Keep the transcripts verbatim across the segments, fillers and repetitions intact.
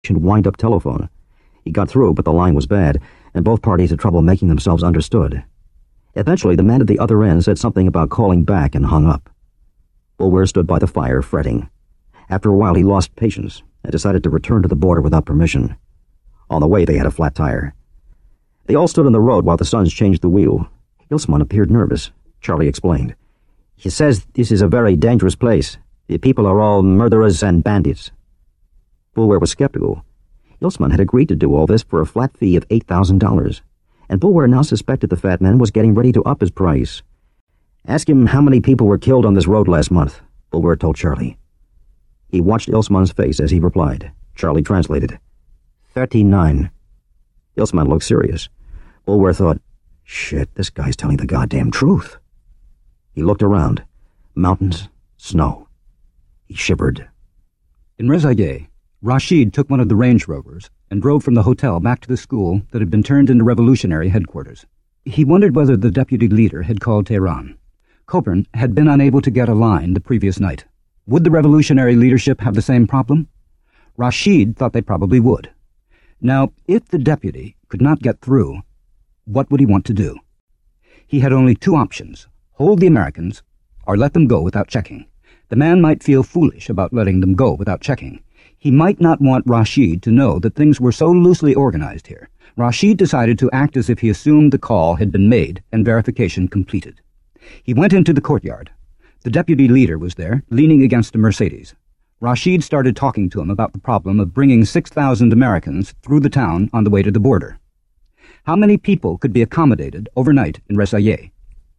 old-fashioned wind-up telephone. He got through, but the line was bad, and both parties had trouble making themselves understood. Eventually, the man at the other end said something about calling back and hung up. Boulware stood by the fire, fretting. After a while, he lost patience and decided to return to the border without permission. On the way, they had a flat tire. They all stood on the road while the sons changed the wheel. Ilsman appeared nervous. Charlie explained. He says this is a very dangerous place. The people are all murderers and bandits. Boulware was skeptical. Ilsman had agreed to do all this for a flat fee of eight thousand dollars, and Boulware now suspected the fat man was getting ready to up his price. Ask him how many people were killed on this road last month, Boulware told Charlie. He watched Ilsman's face as he replied. Charlie translated. Thirty-nine. Ilsman looked serious. Boulware thought, shit, this guy's telling the goddamn truth. He looked around. Mountains, snow. He shivered. In Rezaieh, Rashid took one of the Range Rovers and drove from the hotel back to the school that had been turned into revolutionary headquarters. He wondered whether the deputy leader had called Tehran. Coburn had been unable to get a line the previous night. Would the revolutionary leadership have the same problem? Rashid thought they probably would. Now, if the deputy could not get through, what would he want to do? He had only two options: hold the Americans, or let them go without checking. The man might feel foolish about letting them go without checking. He might not want Rashid to know that things were so loosely organized here. Rashid decided to act as if he assumed the call had been made and verification completed. He went into the courtyard. The deputy leader was there, leaning against a Mercedes. Rashid started talking to him about the problem of bringing six thousand Americans through the town on the way to the border. How many people could be accommodated overnight in Rezaieh?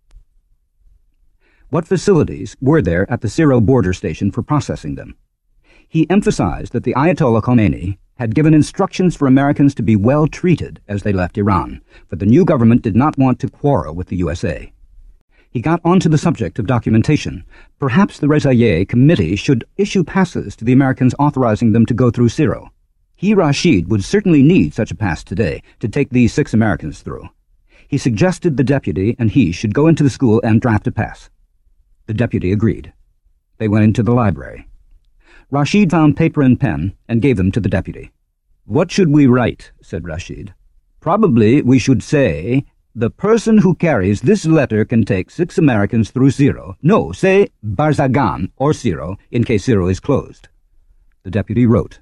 What facilities were there at the Syro border station for processing them? He emphasized that the Ayatollah Khomeini had given instructions for Americans to be well treated as they left Iran, but the new government did not want to quarrel with the U S A. He got onto the subject of documentation. Perhaps the Rezaieh committee should issue passes to the Americans authorizing them to go through Syro. He, Rashid, would certainly need such a pass today to take these six Americans through. He suggested the deputy and he should go into the school and draft a pass. The deputy agreed. They went into the library. Rashid found paper and pen and gave them to the deputy. "What should we write?" said Rashid. "Probably we should say, the person who carries this letter can take six Americans through Syro. No, say Barzagan or Syro, in case Syro is closed." The deputy wrote.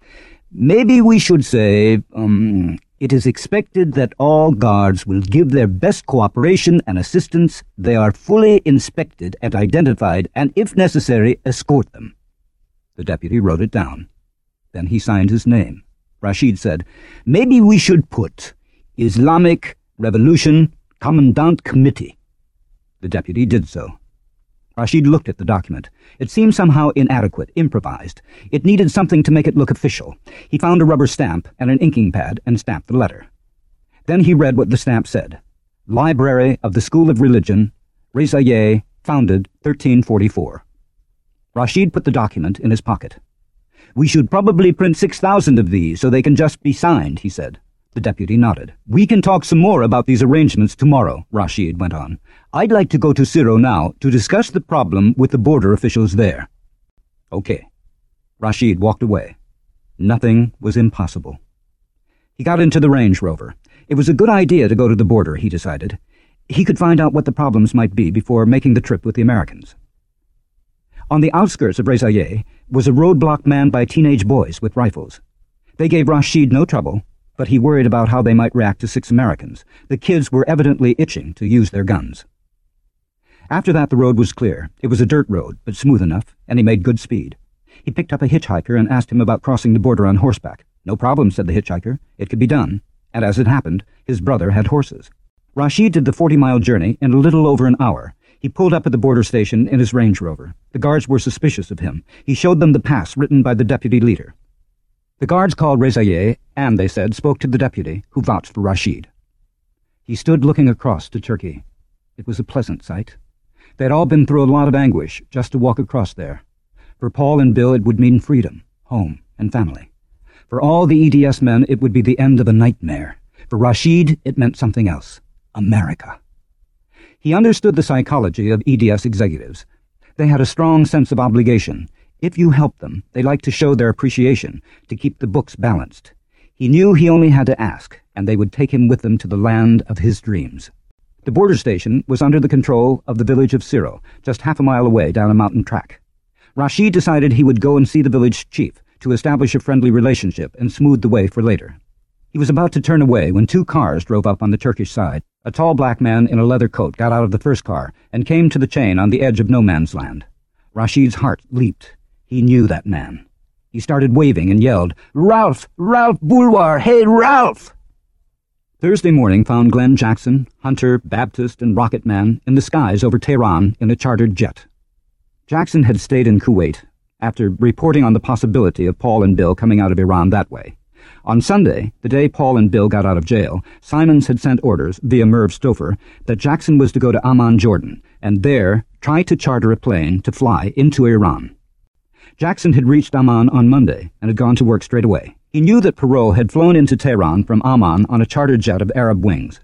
"Maybe we should say, um, it is expected that all guards will give their best cooperation and assistance. They are fully inspected and identified, and if necessary, escort them." The deputy wrote it down. Then he signed his name. Rashid said, "Maybe we should put Islamic Revolution Commandant Committee." The deputy did so. Rashid looked at the document. It seemed somehow inadequate, improvised. It needed something to make it look official. He found a rubber stamp and an inking pad and stamped the letter. Then he read what the stamp said. Library of the School of Religion, Rezaieh, founded thirteen forty-four. Rashid put the document in his pocket. "We should probably print six thousand of these so they can just be signed," he said. The deputy nodded. "We can talk some more about these arrangements tomorrow," Rashid went on. "I'd like to go to Syro now to discuss the problem with the border officials there." Okay. Rashid walked away. Nothing was impossible. He got into the Range Rover. It was a good idea to go to the border, he decided. He could find out what the problems might be before making the trip with the Americans. On the outskirts of Rezaieh was a roadblock manned by teenage boys with rifles. They gave Rashid no trouble, but he worried about how they might react to six Americans. The kids were evidently itching to use their guns. After that, the road was clear. It was a dirt road, but smooth enough, and he made good speed. He picked up a hitchhiker and asked him about crossing the border on horseback. "No problem," said the hitchhiker. It could be done. And as it happened, his brother had horses. Rashid did the forty-mile journey in a little over an hour. He pulled up at the border station in his Range Rover. The guards were suspicious of him. He showed them the pass written by the deputy leader. The guards called Rezaieh and, they said, spoke to the deputy, who vouched for Rashid. He stood looking across to Turkey. It was a pleasant sight. They had all been through a lot of anguish just to walk across there. For Paul and Bill, it would mean freedom, home, and family. For all the E D S men, it would be the end of a nightmare. For Rashid, it meant something else. America. He understood the psychology of E D S executives. They had a strong sense of obligation. If you help them, they like to show their appreciation, to keep the books balanced. He knew he only had to ask, and they would take him with them to the land of his dreams. The border station was under the control of the village of Ciro, just half a mile away down a mountain track. Rashid decided he would go and see the village chief to establish a friendly relationship and smooth the way for later. He was about to turn away when two cars drove up on the Turkish side. A tall black man in a leather coat got out of the first car and came to the chain on the edge of no man's land. Rashid's heart leaped. He knew that man. He started waving and yelled, "Ralph! Ralph Boulwar! Hey, Ralph!" Thursday morning found Glenn Jackson, Hunter, Baptist, and Rocket Man in the skies over Tehran in a chartered jet. Jackson had stayed in Kuwait after reporting on the possibility of Paul and Bill coming out of Iran that way. On Sunday, the day Paul and Bill got out of jail, Simons had sent orders, via Merv Stouffer, that Jackson was to go to Amman, Jordan, and there try to charter a plane to fly into Iran. Jackson had reached Amman on Monday and had gone to work straight away. He knew that Perot had flown into Tehran from Amman on a chartered jet of Arab Wings.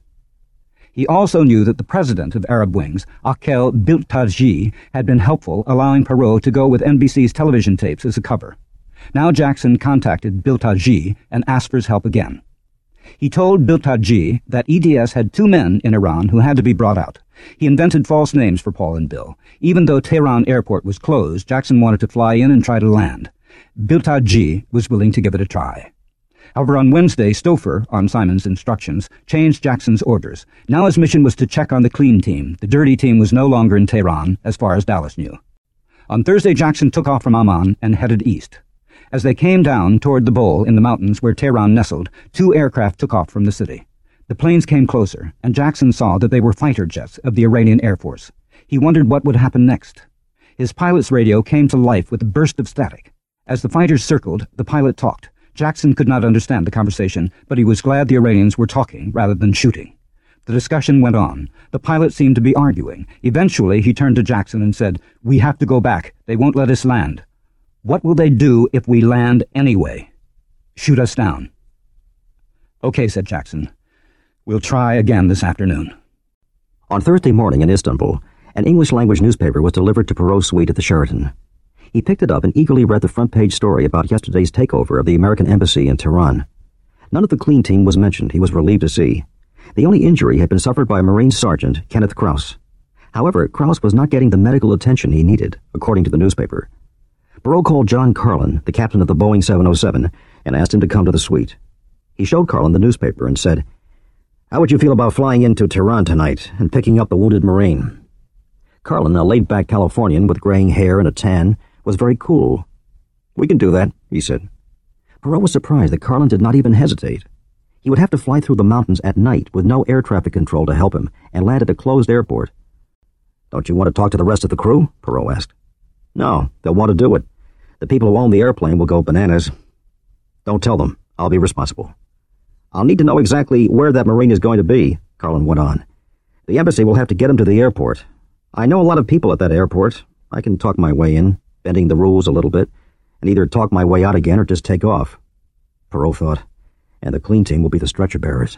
He also knew that the president of Arab Wings, Akel Biltaji, had been helpful, allowing Perot to go with N B C's television tapes as a cover. Now Jackson contacted Biltaji and asked for his help again. He told Biltaji that E D S had two men in Iran who had to be brought out. He invented false names for Paul and Bill. Even though Tehran airport was closed, Jackson wanted to fly in and try to land. Biltaji was willing to give it a try. However, on Wednesday, Stouffer, on Simon's instructions, changed Jackson's orders. Now his mission was to check on the clean team. The dirty team was no longer in Tehran, as far as Dallas knew. On Thursday, Jackson took off from Amman and headed east. As they came down toward the bowl in the mountains where Tehran nestled, two aircraft took off from the city. The planes came closer, and Jackson saw that they were fighter jets of the Iranian Air Force. He wondered what would happen next. His pilot's radio came to life with a burst of static. As the fighters circled, the pilot talked. Jackson could not understand the conversation, but he was glad the Iranians were talking rather than shooting. The discussion went on. The pilot seemed to be arguing. Eventually, he turned to Jackson and said, "We have to go back. They won't let us land." "What will they do if we land anyway?" "Shoot us down." "Okay," said Jackson. "We'll try again this afternoon." On Thursday morning in Istanbul, an English-language newspaper was delivered to Perot's suite at the Sheraton. He picked it up and eagerly read the front-page story about yesterday's takeover of the American embassy in Tehran. None of the clean team was mentioned, he was relieved to see. The only injury had been suffered by Marine Sergeant Kenneth Krauss. However, Krauss was not getting the medical attention he needed, according to the newspaper. Perot called John Carlin, the captain of the Boeing seven oh seven, and asked him to come to the suite. He showed Carlin the newspaper and said, "How would you feel about flying into Tehran tonight and picking up the wounded Marine?" Carlin, a laid-back Californian with graying hair and a tan, was very cool. "We can do that," he said. Perot was surprised that Carlin did not even hesitate. He would have to fly through the mountains at night with no air traffic control to help him and land at a closed airport. "Don't you want to talk to the rest of the crew?" Perot asked. "No, they'll want to do it. The people who own the airplane will go bananas." "Don't tell them. I'll be responsible." "I'll need to know exactly where that Marine is going to be," Carlin went on. "The embassy will have to get him to the airport. I know a lot of people at that airport. I can talk my way in, bending the rules a little bit, and either talk my way out again or just take off." Perot thought, and the clean team will be the stretcher-bearers.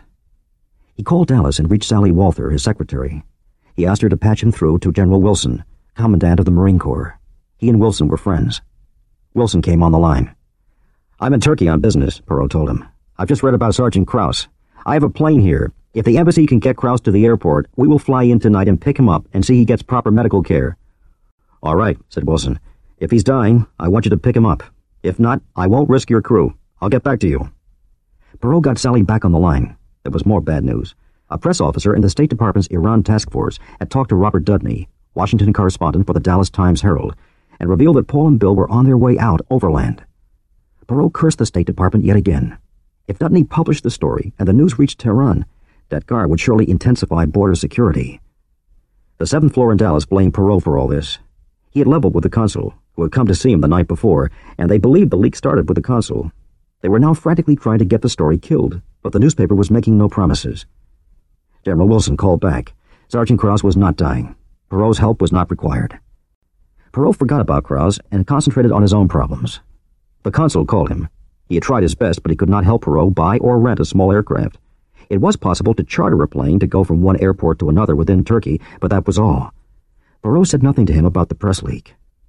He called Dallas and reached Sally Walther, his secretary. He asked her to patch him through to General Wilson, Commandant of the Marine Corps. He and Wilson were friends. Wilson came on the line. "I'm in Turkey on business," Perot told him. "I've just read about Sergeant Krauss. I have a plane here. If the embassy can get Krauss to the airport, we will fly in tonight and pick him up and see he gets proper medical care." "All right," said Wilson. "If he's dying, I want you to pick him up. If not, I won't risk your crew. I'll get back to you." Perot got Sally back on the line. There was more bad news. A press officer in the State Department's Iran task force had talked to Robert Dudney, Washington correspondent for the Dallas Times-Herald, and revealed that Paul and Bill were on their way out overland. Perot cursed the State Department yet again. If Dudney published the story and the news reached Tehran, Datgar would surely intensify border security. The seventh floor in Dallas blamed Perot for all this. He had leveled with the consul, who had come to see him the night before, and they believed the leak started with the consul. They were now frantically trying to get the story killed, but the newspaper was making no promises. General Wilson called back. Sergeant Krauss was not dying. Perot's help was not required. Perot forgot about Krauss and concentrated on his own problems. The consul called him. He had tried his best, but he could not help Perot buy or rent a small aircraft. It was possible to charter a plane to go from one airport to another within Turkey, but that was all. Perot said nothing to him about the press leak.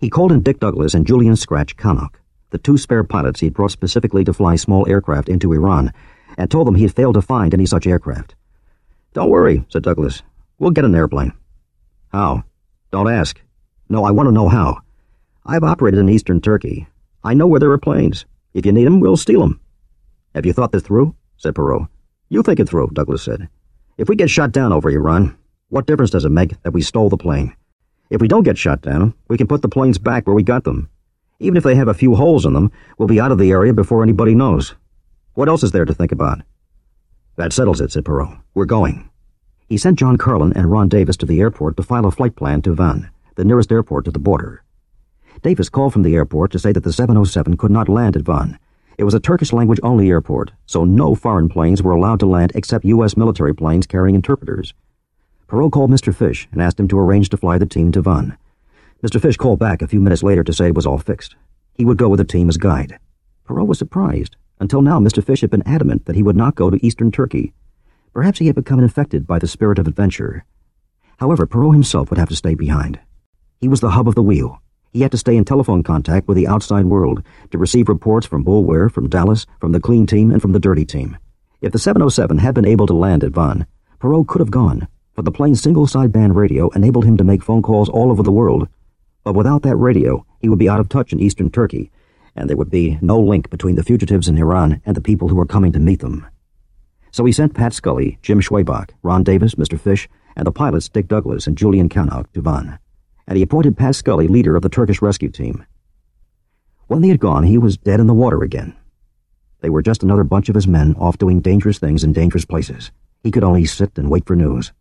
He called in Dick Douglas and Julian Scratch Canuck, the two spare pilots he'd brought specifically to fly small aircraft into Iran, and told them he had failed to find any such aircraft. "Don't worry," said Douglas. "We'll get an airplane." "How?" "Don't ask. No, I want to know how. I've operated in eastern Turkey. I know where there are planes. If you need 'em, we'll steal 'em." "Have you thought this through?" said Perot. "You think it through," Douglas said. "If we get shot down over Iran, what difference does it make that we stole the plane? If we don't get shot down, we can put the planes back where we got them. Even if they have a few holes in them, we'll be out of the area before anybody knows. What else is there to think about?" "That settles it," said Perot. "We're going." He sent John Carlin and Ron Davis to the airport to file a flight plan to Van, the nearest airport to the border. Davis called from the airport to say that the seven oh seven could not land at Van. It was a Turkish-language-only airport, so no foreign planes were allowed to land except U S military planes carrying interpreters. Perot called Mister Fish and asked him to arrange to fly the team to Van. Mister Fish called back a few minutes later to say it was all fixed. He would go with the team as guide. Perot was surprised. Until now, Mister Fish had been adamant that he would not go to eastern Turkey. Perhaps he had become infected by the spirit of adventure. However, Perot himself would have to stay behind. He was the hub of the wheel. He had to stay in telephone contact with the outside world to receive reports from Boulware, from Dallas, from the clean team, and from the dirty team. If the seven oh seven had been able to land at Van, Perot could have gone, for the plane's single-sideband radio enabled him to make phone calls all over the world. But without that radio, he would be out of touch in eastern Turkey, and there would be no link between the fugitives in Iran and the people who were coming to meet them. So he sent Pat Scully, Jim Schwabach, Ron Davis, Mister Fish, and the pilots Dick Douglas and Julian Canuck to Van, and he appointed Pat Scully leader of the Turkish rescue team. When they had gone, he was dead in the water again. They were just another bunch of his men off doing dangerous things in dangerous places. He could only sit and wait for news.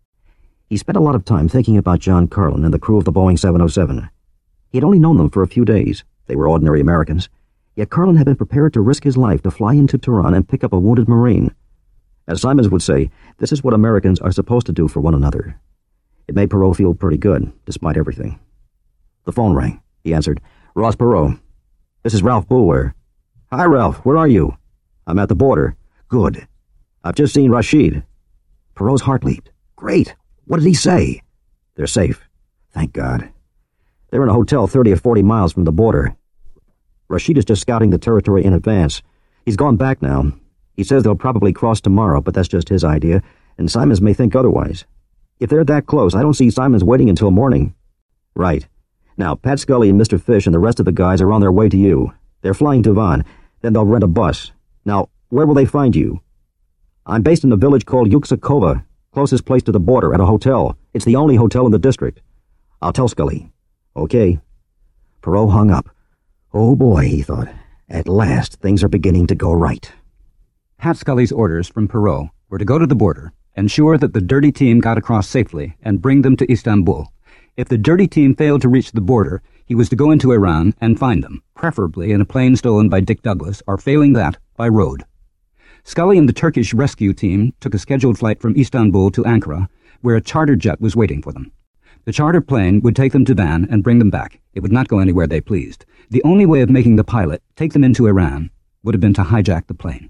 He spent a lot of time thinking about John Carlin and the crew of the Boeing seven oh seven. He had only known them for a few days. They were ordinary Americans. Yet Carlin had been prepared to risk his life to fly into Tehran and pick up a wounded Marine. As Simons would say, this is what Americans are supposed to do for one another. It made Perot feel pretty good, despite everything. The phone rang. He answered. "Ross Perot. This is Ralph Boulware." "Hi, Ralph. Where are you?" "I'm at the border." "Good. I've just seen Rashid." Perot's heart leaped. "Great. What did he say?" "They're safe." "Thank God." "They're in a hotel thirty or forty miles from the border. Rashid is just scouting the territory in advance. He's gone back now. He says they'll probably cross tomorrow, but that's just his idea, and Simons may think otherwise. If they're that close, I don't see Simons waiting until morning." "Right. Now, Pat Scully and Mister Fish and the rest of the guys are on their way to you. They're flying to Van. Then they'll rent a bus. Now, where will they find you?" "I'm based in a village called Yuksakova, closest place to the border, at a hotel. It's the only hotel in the district." "I'll tell Scully." "Okay." Perot hung up. Oh boy, he thought. At last, things are beginning to go right. Pat Scully's orders from Perot were to go to the border, ensure that the dirty team got across safely, and bring them to Istanbul. If the dirty team failed to reach the border, he was to go into Iran and find them, preferably in a plane stolen by Dick Douglas, or failing that, by road. Scully and the Turkish rescue team took a scheduled flight from Istanbul to Ankara, where a charter jet was waiting for them. The charter plane would take them to Van and bring them back. It would not go anywhere they pleased. The only way of making the pilot take them into Iran would have been to hijack the plane.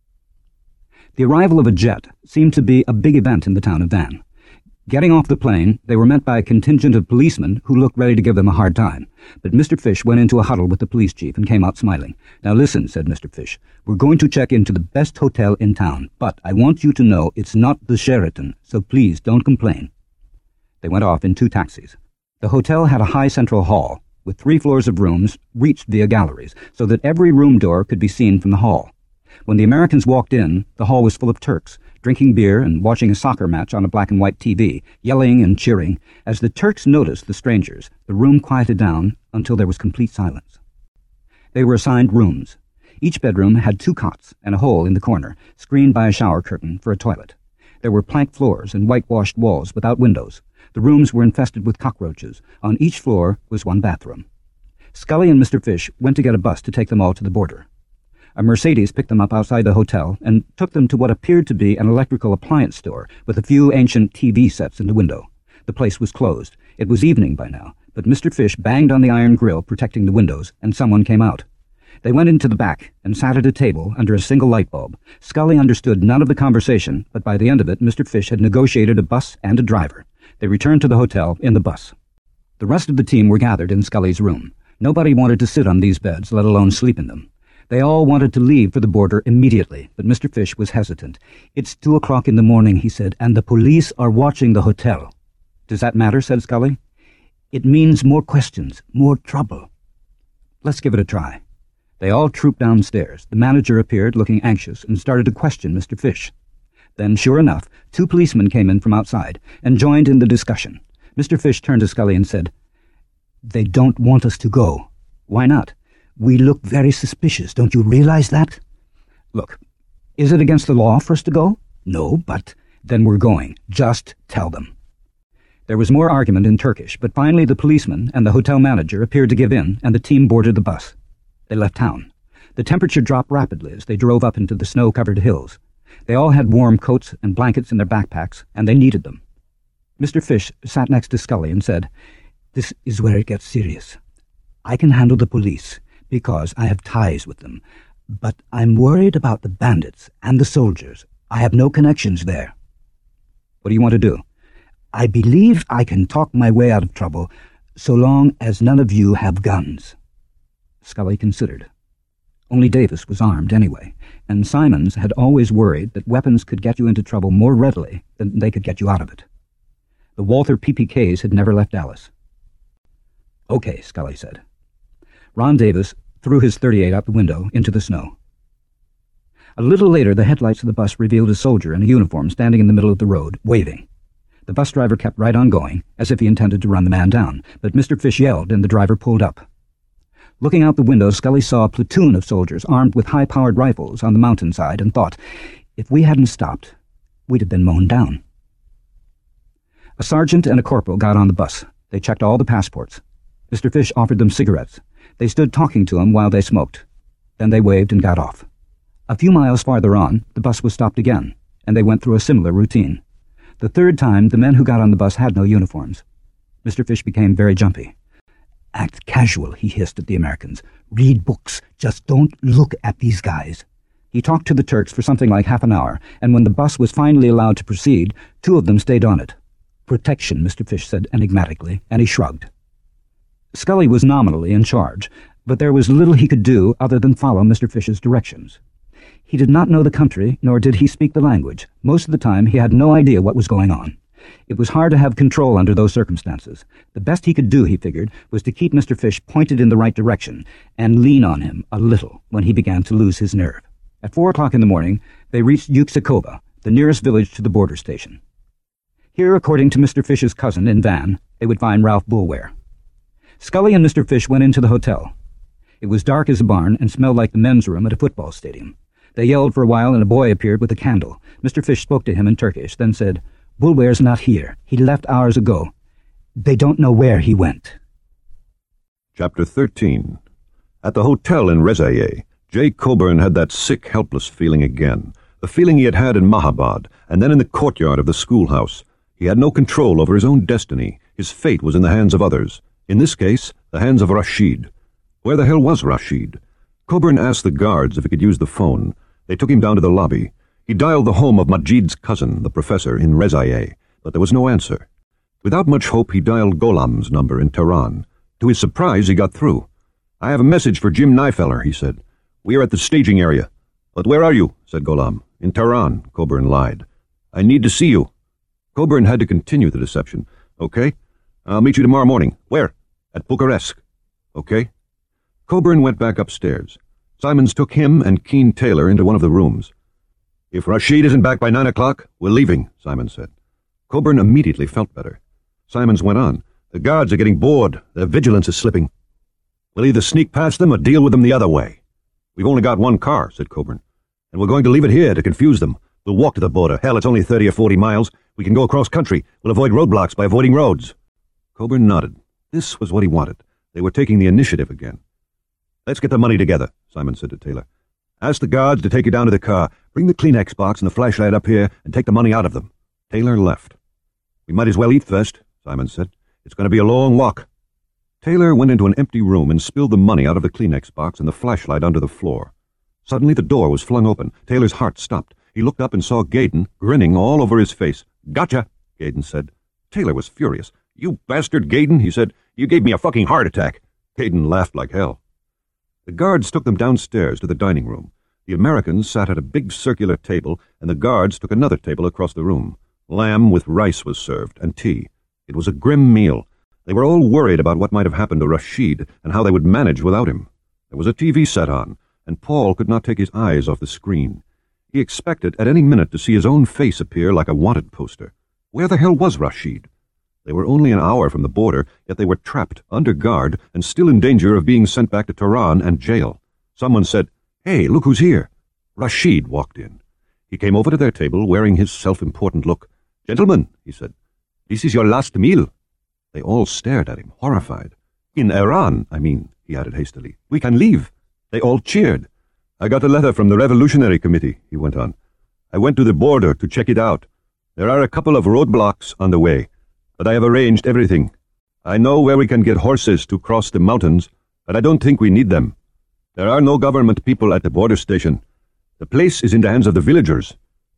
The arrival of a jet seemed to be a big event in the town of Van. Getting off the plane, they were met by a contingent of policemen who looked ready to give them a hard time. But Mister Fish went into a huddle with the police chief and came out smiling. "Now listen," said Mister Fish, "we're going to check into the best hotel in town, but I want you to know it's not the Sheraton, so please don't complain." They went off in two taxis. The hotel had a high central hall, with three floors of rooms reached via galleries, so that every room door could be seen from the hall. When the Americans walked in, the hall was full of Turks, drinking beer and watching a soccer match on a black-and-white T V, yelling and cheering. As the Turks noticed the strangers, the room quieted down until there was complete silence. They were assigned rooms. Each bedroom had two cots and a hole in the corner, screened by a shower curtain for a toilet. There were plank floors and whitewashed walls without windows. The rooms were infested with cockroaches. On each floor was one bathroom. Scully and Mister Fish went to get a bus to take them all to the border. A Mercedes picked them up outside the hotel and took them to what appeared to be an electrical appliance store with a few ancient T V sets in the window. The place was closed. It was evening by now, but Mister Fish banged on the iron grill protecting the windows, and someone came out. They went into the back and sat at a table under a single light bulb. Scully understood none of the conversation, but by the end of it, Mister Fish had negotiated a bus and a driver. They returned to the hotel in the bus. The rest of the team were gathered in Scully's room. Nobody wanted to sit on these beds, let alone sleep in them. They all wanted to leave for the border immediately, but Mister Fish was hesitant. "It's two o'clock in the morning," he said, "and the police are watching the hotel." "Does that matter?" said Scully. "It means more questions, more trouble." "Let's give it a try." They all trooped downstairs. The manager appeared, looking anxious, and started to question Mister Fish. Then, sure enough, two policemen came in from outside and joined in the discussion. Mister Fish turned to Scully and said, "They don't want us to go." "Why not?" "We look very suspicious. Don't you realize that?" "Look, is it against the law for us to go?" "No, but—" "Then we're going. Just tell them." There was more argument in Turkish, but finally the policeman and the hotel manager appeared to give in, and the team boarded the bus. They left town. The temperature dropped rapidly as they drove up into the snow-covered hills. They all had warm coats and blankets in their backpacks, and they needed them. Mister Fish sat next to Scully and said, "This is where it gets serious. I can handle the police, because I have ties with them, but I'm worried about the bandits and the soldiers. I have no connections there." "What do you want to do?" "I believe I can talk my way out of trouble, so long as none of you have guns." Scully considered. Only Davis was armed anyway, and Simons had always worried that weapons could get you into trouble more readily than they could get you out of it. The Walther P P Ks had never left Dallas. "Okay," Scully said. Ron Davis threw his thirty-eight out the window into the snow. A little later, the headlights of the bus revealed a soldier in a uniform standing in the middle of the road, waving. The bus driver kept right on going, as if he intended to run the man down, but Mister Fish yelled and the driver pulled up. Looking out the window, Scully saw a platoon of soldiers armed with high-powered rifles on the mountainside and thought, if we hadn't stopped, we'd have been mown down. A sergeant and a corporal got on the bus. They checked all the passports. Mister Fish offered them cigarettes. They stood talking to him while they smoked. Then they waved and got off. A few miles farther on, the bus was stopped again, and they went through a similar routine. The third time, the men who got on the bus had no uniforms. Mister Fish became very jumpy. "Act casual," he hissed at the Americans. "Read books. Just don't look at these guys." He talked to the Turks for something like half an hour, and when the bus was finally allowed to proceed, two of them stayed on it. "Protection," Mister Fish said enigmatically, and he shrugged. Scully was nominally in charge, but there was little he could do other than follow Mister Fish's directions. He did not know the country, nor did he speak the language. Most of the time, he had no idea what was going on. It was hard to have control under those circumstances. The best he could do, he figured, was to keep Mister Fish pointed in the right direction and lean on him a little when he began to lose his nerve. At four o'clock in the morning, they reached Yuksekova, the nearest village to the border station. Here, according to Mister Fish's cousin in Van, they would find Ralph Boulware. Scully and Mister Fish went into the hotel. It was dark as a barn and smelled like the men's room at a football stadium. They yelled for a while and a boy appeared with a candle. Mister Fish spoke to him in Turkish, then said, "Boulware's not here. He left hours ago. They don't know where he went." Chapter thirteen. At the hotel in Rezaye, Jay Coburn had that sick, helpless feeling again, the feeling he had had in Mahabad, and then in the courtyard of the schoolhouse. He had no control over his own destiny. His fate was in the hands of others. In this case, the hands of Rashid. Where the hell was Rashid? Coburn asked the guards if he could use the phone. They took him down to the lobby. He dialed the home of Majid's cousin, the professor, in Rezaye, but there was no answer. Without much hope, he dialed Golam's number in Tehran. To his surprise, he got through. "I have a message for Jim Nyfeller," he said. "We are at the staging area." "But where are you?" said Golam. "In Tehran," Coburn lied. "I need to see you." Coburn had to continue the deception. "Okay. I'll meet you tomorrow morning." "Where?" "At Bucharest." "Okay." Coburn went back upstairs. Simons took him and Keen Taylor into one of the rooms. "If Rashid isn't back by nine o'clock, we're leaving," Simons said. Coburn immediately felt better. Simons went on. "The guards are getting bored. Their vigilance is slipping. We'll either sneak past them or deal with them the other way." "We've only got one car," said Coburn. "And we're going to leave it here to confuse them. We'll walk to the border. Hell, it's only thirty or forty miles. We can go across country. We'll avoid roadblocks by avoiding roads." Coburn nodded. This was what he wanted. They were taking the initiative again. "Let's get the money together," Simon said to Taylor. "Ask the guards to take you down to the car. Bring the Kleenex box and the flashlight up here and take the money out of them." Taylor left. "We might as well eat first," Simon said. "It's going to be a long walk." Taylor went into an empty room and spilled the money out of the Kleenex box and the flashlight onto the floor. Suddenly the door was flung open. Taylor's heart stopped. He looked up and saw Gaydon, grinning all over his face. "Gotcha," Gaydon said. Taylor was furious. "You bastard, Gaydon," he said. "You gave me a fucking heart attack." Gaydon laughed like hell. The guards took them downstairs to the dining room. The Americans sat at a big circular table, and the guards took another table across the room. Lamb with rice was served, and tea. It was a grim meal. They were all worried about what might have happened to Rashid and how they would manage without him. There was a T V set on, and Paul could not take his eyes off the screen. He expected at any minute to see his own face appear like a wanted poster. Where the hell was Rashid? They were only an hour from the border, yet they were trapped, under guard, and still in danger of being sent back to Tehran and jail. Someone said, "Hey, look who's here." Rashid walked in. He came over to their table, wearing his self-important look. "Gentlemen," he said, "this is your last meal." They all stared at him, horrified. "In Iran, I mean," he added hastily. "We can leave." They all cheered. "I got a letter from the Revolutionary Committee," he went on. "I went to the border to check it out. There are a couple of roadblocks on the way, but I have arranged everything. I know where we can get horses to cross the mountains, but I don't think we need them. There are no government people at the border station. The place is in the hands of the villagers.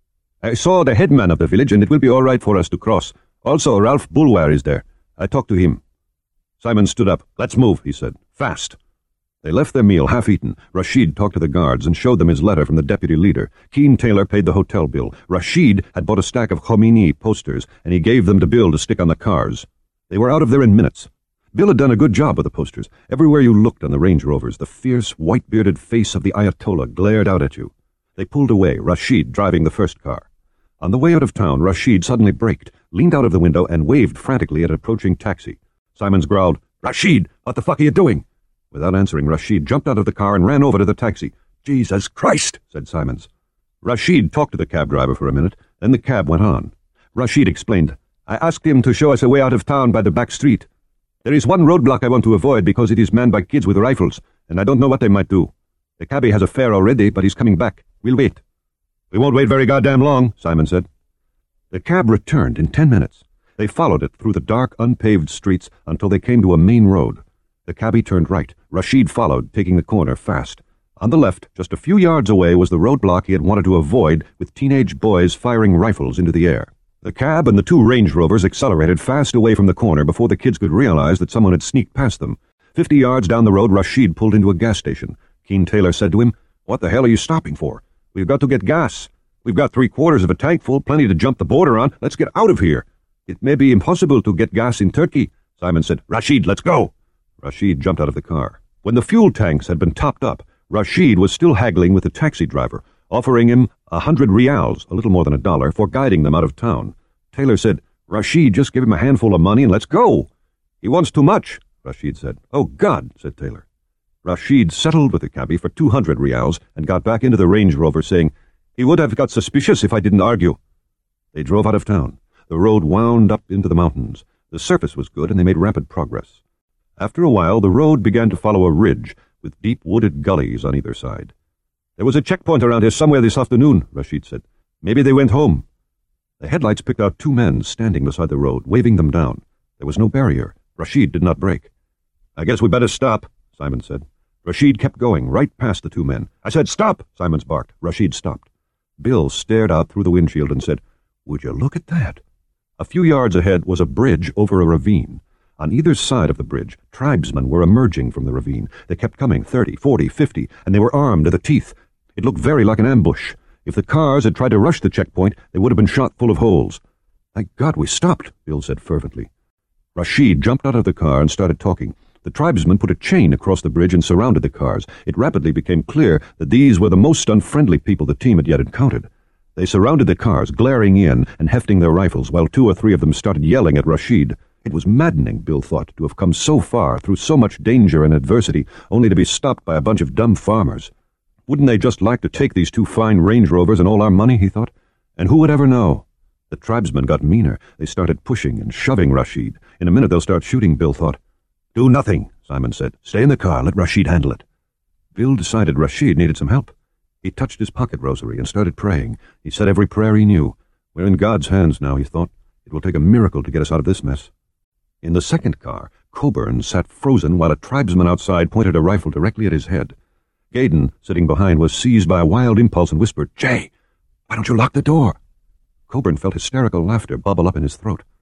I saw the headman of the village, and it will be all right for us to cross. Also, Ralph Bulwer is there. I talked to him." Simon stood up. "Let's move," he said. "Fast." They left their meal half-eaten. Rashid talked to the guards and showed them his letter from the deputy leader. Keene Taylor paid the hotel bill. Rashid had bought a stack of Khomeini posters, and he gave them to Bill to stick on the cars. They were out of there in minutes. Bill had done a good job with the posters. Everywhere you looked on the Range Rovers, the fierce, white-bearded face of the Ayatollah glared out at you. They pulled away, Rashid driving the first car. On the way out of town, Rashid suddenly braked, leaned out of the window, and waved frantically at an approaching taxi. Simons growled, "Rashid, what the fuck are you doing?" Without answering, Rashid jumped out of the car and ran over to the taxi. "Jesus Christ," said Simons. Rashid talked to the cab driver for a minute, then the cab went on. Rashid explained, "I asked him to show us a way out of town by the back street. There is one roadblock I want to avoid because it is manned by kids with rifles, and I don't know what they might do. The cabbie has a fare already, but he's coming back. We'll wait." "We won't wait very goddamn long," Simon said. The cab returned in ten minutes. They followed it through the dark, unpaved streets until they came to a main road. The cabbie turned right. Rashid followed, taking the corner fast. On the left, just a few yards away, was the roadblock he had wanted to avoid, with teenage boys firing rifles into the air. The cab and the two Range Rovers accelerated fast away from the corner before the kids could realize that someone had sneaked past them. Fifty yards down the road, Rashid pulled into a gas station. Keene Taylor said to him, "What the hell are you stopping for? We've got to get gas. We've got three-quarters of a tank full, plenty to jump the border on. Let's get out of here." "It may be impossible to get gas in Turkey," Simon said. "Rashid, let's go." Rashid jumped out of the car. When the fuel tanks had been topped up, Rashid was still haggling with the taxi driver, offering him a hundred rials, a little more than a dollar, for guiding them out of town. Taylor said, "Rashid, just give him a handful of money and let's go." "He wants too much," Rashid said. "Oh, God," said Taylor. Rashid settled with the cabbie for two hundred rials and got back into the Range Rover, saying, "He would have got suspicious if I didn't argue." They drove out of town. The road wound up into the mountains. The surface was good, and they made rapid progress. After a while, the road began to follow a ridge, with deep wooded gullies on either side. "There was a checkpoint around here somewhere this afternoon," Rashid said. "Maybe they went home." The headlights picked out two men standing beside the road, waving them down. There was no barrier. Rashid did not brake. "I guess we better stop," Simon said. Rashid kept going, right past the two men. "I said stop," Simons barked. Rashid stopped. Bill stared out through the windshield and said, "Would you look at that?" A few yards ahead was a bridge over a ravine. On either side of the bridge, tribesmen were emerging from the ravine. They kept coming, thirty, forty, fifty, and they were armed to the teeth. It looked very like an ambush. If the cars had tried to rush the checkpoint, they would have been shot full of holes. "Thank God we stopped," Bill said fervently. Rashid jumped out of the car and started talking. The tribesmen put a chain across the bridge and surrounded the cars. It rapidly became clear that these were the most unfriendly people the team had yet encountered. They surrounded the cars, glaring in and hefting their rifles, while two or three of them started yelling at Rashid. It was maddening, Bill thought, to have come so far, through so much danger and adversity, only to be stopped by a bunch of dumb farmers. Wouldn't they just like to take these two fine Range Rovers and all our money, he thought? And who would ever know? The tribesmen got meaner. They started pushing and shoving Rashid. In a minute they'll start shooting, Bill thought. "Do nothing," Simon said. "Stay in the car, let Rashid handle it." Bill decided Rashid needed some help. He touched his pocket rosary and started praying. He said every prayer he knew. "We're in God's hands now," he thought. "It will take a miracle to get us out of this mess." In the second car, Coburn sat frozen while a tribesman outside pointed a rifle directly at his head. Gaydon, sitting behind, was seized by a wild impulse and whispered, "Jay, why don't you lock the door?" Coburn felt hysterical laughter bubble up in his throat.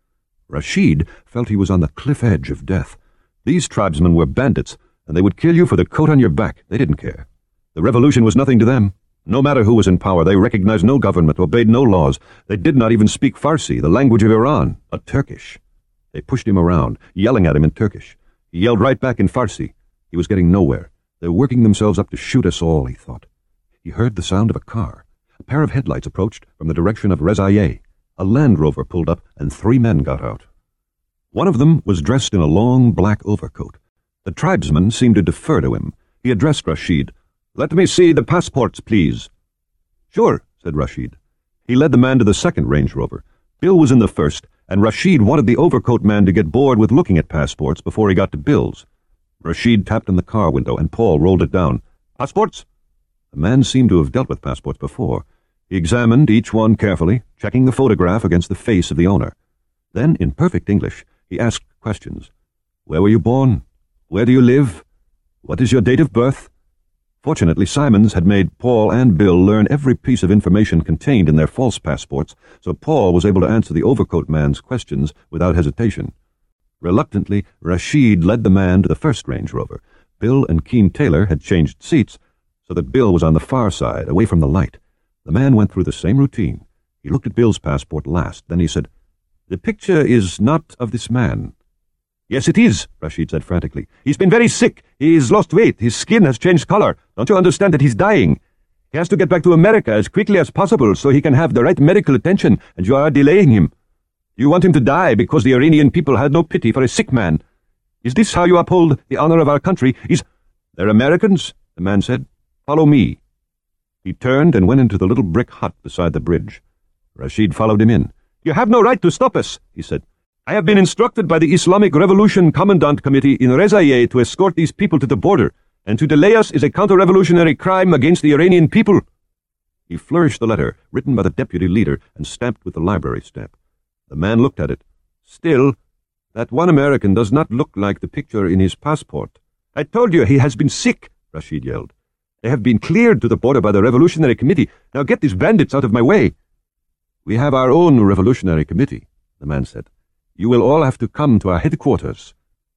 Rashid felt he was on the cliff edge of death. These tribesmen were bandits, and they would kill you for the coat on your back. They didn't care. The revolution was nothing to them. No matter who was in power, they recognized no government, obeyed no laws. They did not even speak Farsi, the language of Iran, a Turkish. They pushed him around, yelling at him in Turkish. He yelled right back in Farsi. He was getting nowhere. They're working themselves up to shoot us all, he thought. He heard the sound of a car. A pair of headlights approached from the direction of Rezaye. A Land Rover pulled up, and three men got out. One of them was dressed in a long black overcoat. The tribesman seemed to defer to him. He addressed Rashid. "Let me see the passports, please." "Sure," said Rashid. He led the man to the second Range Rover. Bill was in the first, and Rashid wanted the overcoat man to get bored with looking at passports before he got to Bill's. Rashid tapped on the car window, and Paul rolled it down. "Passports?" The man seemed to have dealt with passports before. He examined each one carefully, checking the photograph against the face of the owner. Then, in perfect English, he asked questions. "Where were you born? Where do you live? What is your date of birth?" Fortunately, Simons had made Paul and Bill learn every piece of information contained in their false passports, so Paul was able to answer the overcoat man's questions without hesitation. Reluctantly, Rashid led the man to the first Range Rover. Bill and Keen Taylor had changed seats, so that Bill was on the far side, away from the light. The man went through the same routine. He looked at Bill's passport last. Then he said, "The picture is not of this man." "Yes, it is," Rashid said frantically. "He's been very sick. He's lost weight. His skin has changed color. Don't you understand that he's dying? He has to get back to America as quickly as possible so he can have the right medical attention, and you are delaying him. You want him to die because the Iranian people had no pity for a sick man. Is this how you uphold the honor of our country? Is—" "They're Americans," the man said. "Follow me." He turned and went into the little brick hut beside the bridge. Rashid followed him in. "You have no right to stop us," he said. "I have been instructed by the Islamic Revolution Commandant Committee in Rezaye to escort these people to the border, and to delay us is a counter-revolutionary crime against the Iranian people." He flourished the letter, written by the deputy leader and stamped with the library stamp. The man looked at it. "Still, that one American does not look like the picture in his passport." "I told you he has been sick," Rashid yelled. "They have been cleared to the border by the Revolutionary Committee. Now get these bandits out of my way." "We have our own Revolutionary Committee," the man said. "You will all have to come to our headquarters."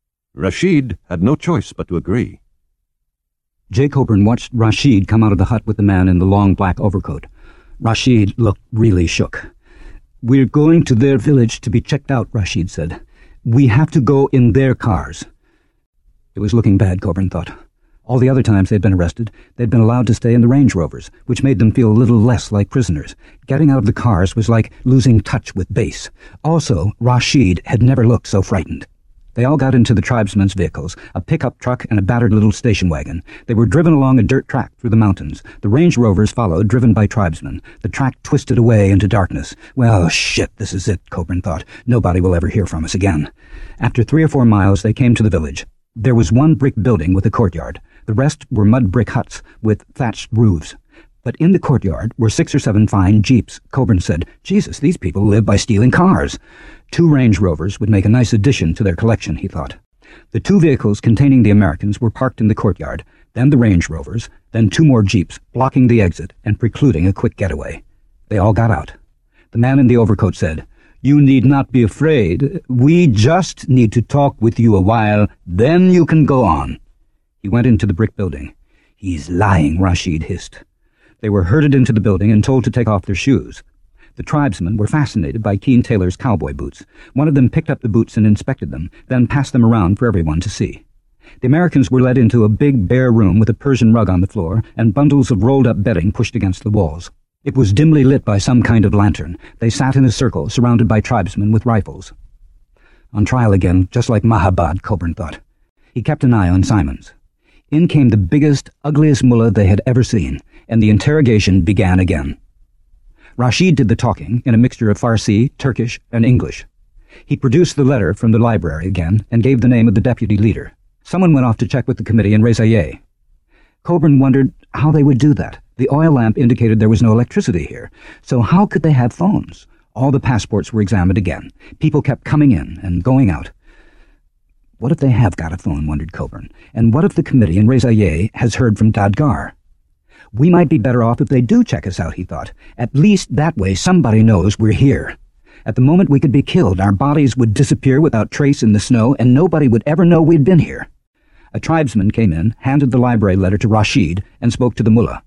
Rashid had no choice but to agree. Jay Coburn watched Rashid come out of the hut with the man in the long black overcoat. Rashid looked really shook. "We're going to their village to be checked out," Rashid said. "We have to go in their cars." It was looking bad, Coburn thought. All the other times they'd been arrested, they'd been allowed to stay in the Range Rovers, which made them feel a little less like prisoners. Getting out of the cars was like losing touch with base. Also, Rashid had never looked so frightened. They all got into the tribesmen's vehicles, a pickup truck and a battered little station wagon. They were driven along a dirt track through the mountains. The Range Rovers followed, driven by tribesmen. The track twisted away into darkness. Well, shit, this is it, Coburn thought. Nobody will ever hear from us again. After three or four miles, they came to the village. There was one brick building with a courtyard. The rest were mud brick huts with thatched roofs. But in the courtyard were six or seven fine jeeps. Coburn said, "Jesus, these people live by stealing cars." Two Range Rovers would make a nice addition to their collection, he thought. The two vehicles containing the Americans were parked in the courtyard, then the Range Rovers, then two more jeeps, blocking the exit and precluding a quick getaway. They all got out. The man in the overcoat said, "You need not be afraid. We just need to talk with you a while, then you can go on." He went into the brick building. "He's lying," Rashid hissed. They were herded into the building and told to take off their shoes. The tribesmen were fascinated by Keen Taylor's cowboy boots. One of them picked up the boots and inspected them, then passed them around for everyone to see. The Americans were led into a big bare room with a Persian rug on the floor and bundles of rolled-up bedding pushed against the walls. It was dimly lit by some kind of lantern. They sat in a circle, surrounded by tribesmen with rifles. On trial again, just like Mahabad, Coburn thought. He kept an eye on Simons. In came the biggest, ugliest mullah they had ever seen, and the interrogation began again. Rashid did the talking in a mixture of Farsi, Turkish, and English. He produced the letter from the library again and gave the name of the deputy leader. Someone went off to check with the committee in Rezaye. Coburn wondered how they would do that. The oil lamp indicated there was no electricity here, so how could they have phones? All the passports were examined again. People kept coming in and going out. What if they have got a phone, wondered Coburn, and what if the committee in Rezaye has heard from Dadgar? We might be better off if they do check us out, he thought. At least that way somebody knows we're here. At the moment we could be killed, our bodies would disappear without trace in the snow, and nobody would ever know we'd been here. A tribesman came in, handed the library letter to Rashid, and spoke to the mullah.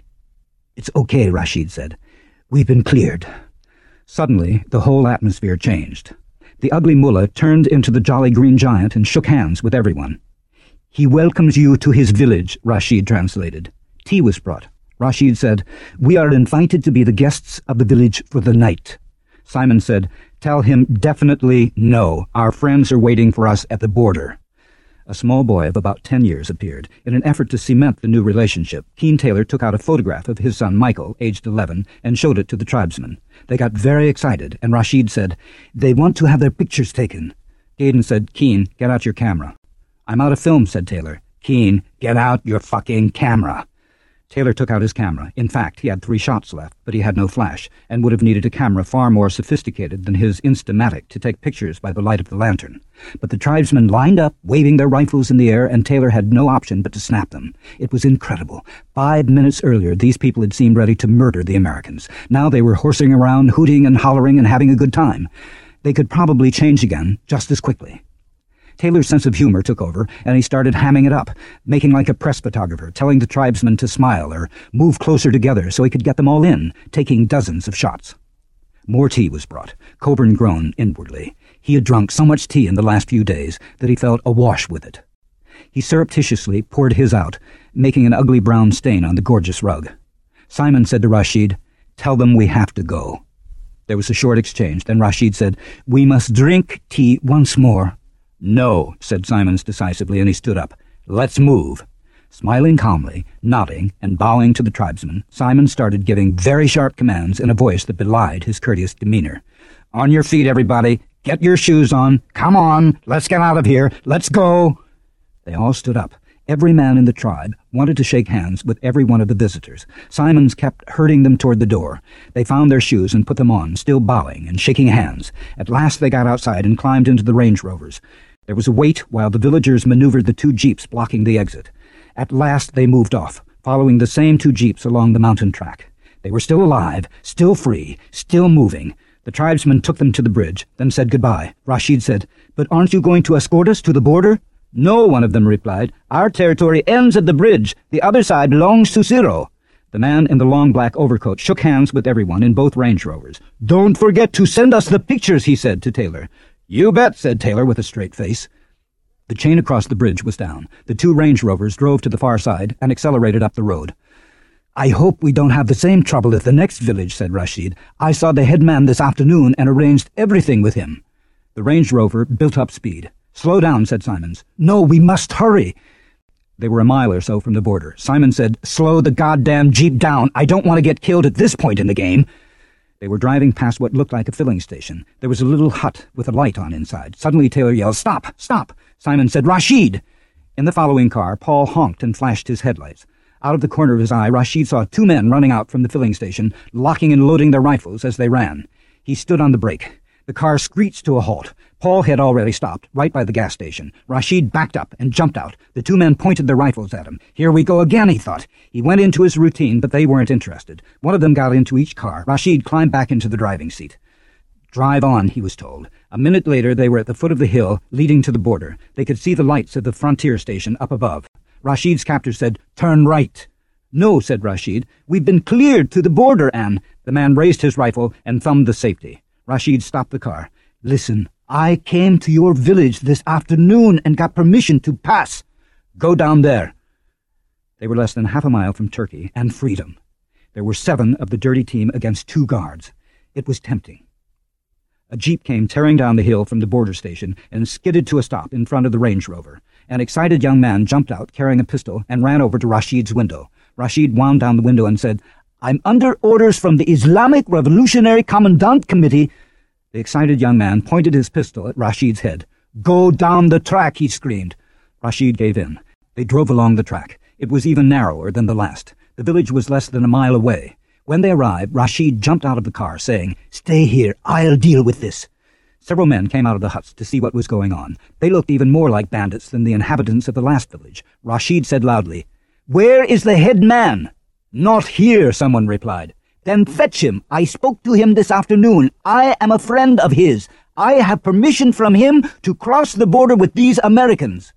"It's okay," Rashid said. "We've been cleared." Suddenly, the whole atmosphere changed. The ugly mullah turned into the jolly green giant and shook hands with everyone. "He welcomes you to his village," Rashid translated. Tea was brought. Rashid said, "We are invited to be the guests of the village for the night." Simon said, "Tell him definitely no. Our friends are waiting for us at the border." A small boy of about ten years appeared. In an effort to cement the new relationship, Keen Taylor took out a photograph of his son Michael, aged eleven, and showed it to the tribesmen. They got very excited, and Rashid said, "They want to have their pictures taken." Gaydon said, "Keen, get out your camera." "I'm out of film," said Taylor. "Keen, get out your fucking camera." Taylor took out his camera. In fact, he had three shots left, but he had no flash, and would have needed a camera far more sophisticated than his Instamatic to take pictures by the light of the lantern. But the tribesmen lined up, waving their rifles in the air, and Taylor had no option but to snap them. It was incredible. Five minutes earlier, these people had seemed ready to murder the Americans. Now they were horsing around, hooting and hollering and having a good time. They could probably change again just as quickly. Taylor's sense of humor took over, and he started hamming it up, making like a press photographer, telling the tribesmen to smile or move closer together so he could get them all in, taking dozens of shots. More tea was brought. Coburn groaned inwardly. He had drunk so much tea in the last few days that he felt awash with it. He surreptitiously poured his out, making an ugly brown stain on the gorgeous rug. Simon said to Rashid, "Tell them we have to go." There was a short exchange. Then Rashid said, "We must drink tea once more." "No," said Simons decisively, and he stood up. "Let's move." Smiling calmly, nodding, and bowing to the tribesmen, Simon started giving very sharp commands in a voice that belied his courteous demeanor. "On your feet, everybody. Get your shoes on. Come on. Let's get out of here. Let's go." They all stood up. Every man in the tribe wanted to shake hands with every one of the visitors. Simons kept herding them toward the door. They found their shoes and put them on, still bowing and shaking hands. At last they got outside and climbed into the Range Rovers. There was a wait while the villagers maneuvered the two jeeps blocking the exit. At last they moved off, following the same two jeeps along the mountain track. They were still alive, still free, still moving. The tribesmen took them to the bridge, then said goodbye. Rashid said, "But aren't you going to escort us to the border?" "No," one of them replied. "Our territory ends at the bridge. The other side belongs to Zero." The man in the long black overcoat shook hands with everyone in both Range Rovers. "Don't forget to send us the pictures," he said to Taylor. "You bet," said Taylor with a straight face. The chain across the bridge was down. The two Range Rovers drove to the far side and accelerated up the road. "I hope we don't have the same trouble at the next village," said Rashid. "I saw the headman this afternoon and arranged everything with him." The Range Rover built up speed. "Slow down," said Simons. "No, we must hurry." They were a mile or so from the border. Simon said, "Slow the goddamn jeep down. I don't want to get killed at this point in the game." They were driving past what looked like a filling station. There was a little hut with a light on inside. Suddenly Taylor yelled, "Stop! Stop!" Simon said, "Rashid!" In the following car, Paul honked and flashed his headlights. Out of the corner of his eye, Rashid saw two men running out from the filling station, locking and loading their rifles as they ran. He stood on the brake. The car screeched to a halt. Paul had already stopped, right by the gas station. Rashid backed up and jumped out. The two men pointed their rifles at him. Here we go again, he thought. He went into his routine, but they weren't interested. One of them got into each car. Rashid climbed back into the driving seat. "Drive on," he was told. A minute later, they were at the foot of the hill leading to the border. They could see the lights of the frontier station up above. Rashid's captor said, "Turn right." "No," said Rashid. "We've been cleared to the border, and—" The man raised his rifle and thumbed the safety. Rashid stopped the car. "Listen, I came to your village this afternoon and got permission to pass. Go down there." They were less than half a mile from Turkey and freedom. There were seven of the dirty team against two guards. It was tempting. A jeep came tearing down the hill from the border station and skidded to a stop in front of the Range Rover. An excited young man jumped out carrying a pistol and ran over to Rashid's window. Rashid wound down the window and said, "I'm under orders from the Islamic Revolutionary Commandant Committee." The excited young man pointed his pistol at Rashid's head. "Go down the track," he screamed. Rashid gave in. They drove along the track. It was even narrower than the last. The village was less than a mile away. When they arrived, Rashid jumped out of the car, saying, "Stay here, I'll deal with this." Several men came out of the huts to see what was going on. They looked even more like bandits than the inhabitants of the last village. Rashid said loudly, "Where is the head man?" "Not here," someone replied. Then fetch him. I spoke to him this afternoon. I am a friend of his. I have permission from him to cross the border with these Americans.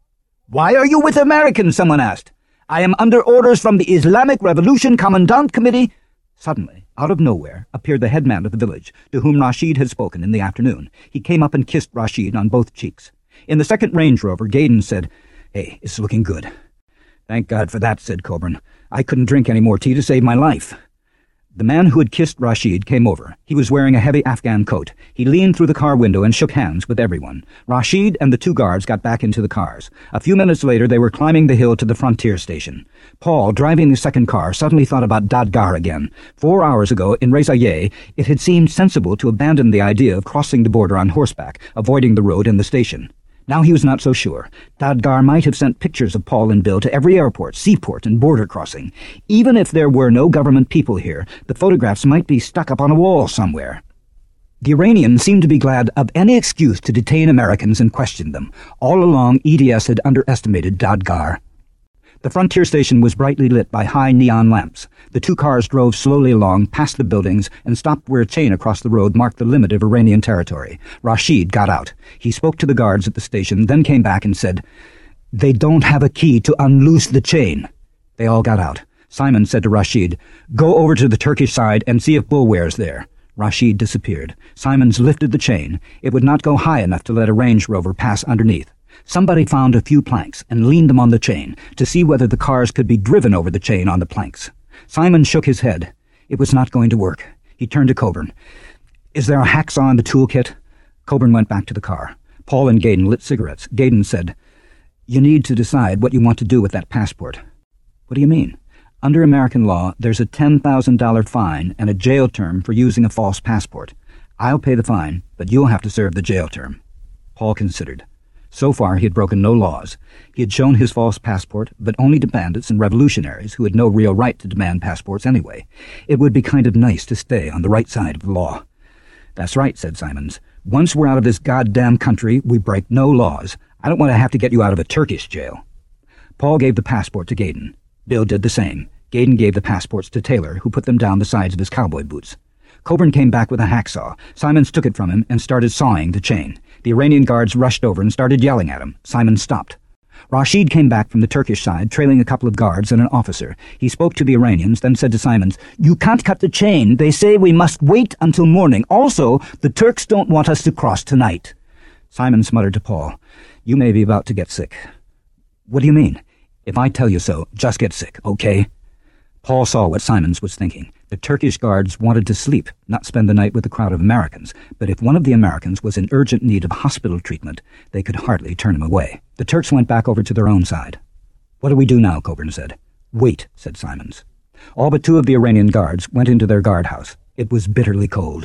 Why are you with Americans? Someone asked. I am under orders from the Islamic Revolution Commandant Committee. Suddenly, out of nowhere, appeared the headman of the village, to whom Rashid had spoken in the afternoon. He came up and kissed Rashid on both cheeks. In the second Range Rover, Gaydon said, "Hey, it's looking good." "Thank God for that," said Coburn. "I couldn't drink any more tea to save my life." The man who had kissed Rashid came over. He was wearing a heavy Afghan coat. He leaned through the car window and shook hands with everyone. Rashid and the two guards got back into the cars. A few minutes later, they were climbing the hill to the frontier station. Paul, driving the second car, suddenly thought about Dadgar again. Four hours ago, in Rezaye, it had seemed sensible to abandon the idea of crossing the border on horseback, avoiding the road and the station. Now he was not so sure. Dadgar might have sent pictures of Paul and Bill to every airport, seaport, and border crossing. Even if there were no government people here, the photographs might be stuck up on a wall somewhere. The Iranians seemed to be glad of any excuse to detain Americans and question them. All along, E D S had underestimated Dadgar. The frontier station was brightly lit by high neon lamps. The two cars drove slowly along, past the buildings, and stopped where a chain across the road marked the limit of Iranian territory. Rashid got out. He spoke to the guards at the station, then came back and said, "They don't have a key to unloose the chain." They all got out. Simon said to Rashid, "Go over to the Turkish side and see if Bulware's there." Rashid disappeared. Simons lifted the chain. It would not go high enough to let a Range Rover pass underneath. Somebody found a few planks and leaned them on the chain to see whether the cars could be driven over the chain on the planks. Simon shook his head. It was not going to work. He turned to Coburn. "Is there a hacksaw in the toolkit?" Coburn went back to the car. Paul and Gaydon lit cigarettes. Gaydon said, "You need to decide what you want to do with that passport." "What do you mean?" "Under American law, there's a ten thousand dollars fine and a jail term for using a false passport. I'll pay the fine, but you'll have to serve the jail term." Paul considered. So far, he had broken no laws. He had shown his false passport, but only to bandits and revolutionaries who had no real right to demand passports anyway. It would be kind of nice to stay on the right side of the law. "That's right," said Simons. "Once we're out of this goddamn country, we break no laws. I don't want to have to get you out of a Turkish jail." Paul gave the passport to Gaydon. Bill did the same. Gaydon gave the passports to Taylor, who put them down the sides of his cowboy boots. Coburn came back with a hacksaw. Simons took it from him and started sawing the chain. The Iranian guards rushed over and started yelling at him. Simons stopped. Rashid came back from the Turkish side, trailing a couple of guards and an officer. He spoke to the Iranians, then said to Simons, "You can't cut the chain. They say we must wait until morning. Also, the Turks don't want us to cross tonight." Simons muttered to Paul, "You may be about to get sick." "What do you mean?" "If I tell you so, just get sick, okay?" Paul saw what Simons was thinking. The Turkish guards wanted to sleep, not spend the night with a crowd of Americans, but if one of the Americans was in urgent need of hospital treatment, they could hardly turn him away. The Turks went back over to their own side. "What do we do now?" Coburn said. "Wait," said Simons. All but two of the Iranian guards went into their guardhouse. It was bitterly cold.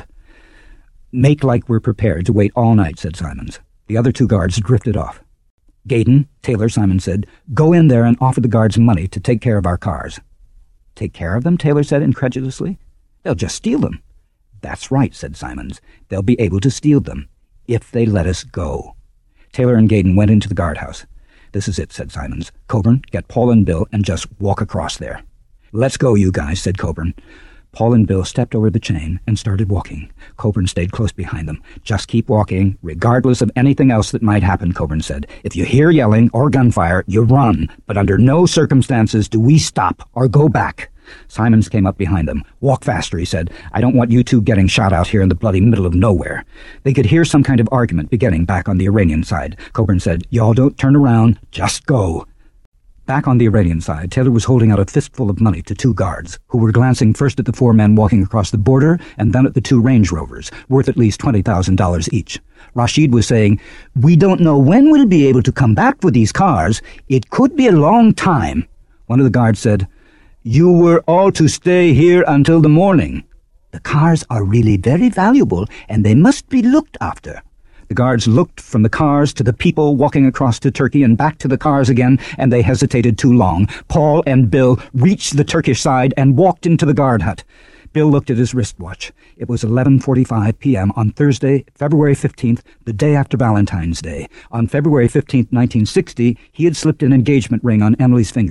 "Make like we're prepared to wait all night," said Simons. The other two guards drifted off. "Gaydon, Taylor," Simons said, "go in there and offer the guards money to take care of our cars." "Take care of them?" Taylor said incredulously. "They'll just steal them." "That's right," said Simons. "They'll be able to steal them, if they let us go." Taylor and Gaydon went into the guardhouse. "This is it," said Simons. "Coburn, get Paul and Bill and just walk across there." "Let's go, you guys," said Coburn. Paul and Bill stepped over the chain and started walking. Coburn stayed close behind them. "Just keep walking, regardless of anything else that might happen," Coburn said. "If you hear yelling or gunfire, you run, but under no circumstances do we stop or go back." Simons came up behind them. "Walk faster," he said. "I don't want you two getting shot out here in the bloody middle of nowhere." They could hear some kind of argument beginning back on the Iranian side. Coburn said, "Y'all don't turn around, just go." Back on the Iranian side, Taylor was holding out a fistful of money to two guards, who were glancing first at the four men walking across the border and then at the two Range Rovers, worth at least twenty thousand dollars each. Rashid was saying, "We don't know when we'll be able to come back for these cars. It could be a long time." One of the guards said, "You were all to stay here until the morning." "The cars are really very valuable, and they must be looked after." The guards looked from the cars to the people walking across to Turkey and back to the cars again, and they hesitated too long. Paul and Bill reached the Turkish side and walked into the guard hut. Bill looked at his wristwatch. It was eleven forty-five p.m. on Thursday, February fifteenth, the day after Valentine's Day. On February fifteenth, nineteen sixty, he had slipped an engagement ring on Emily's finger.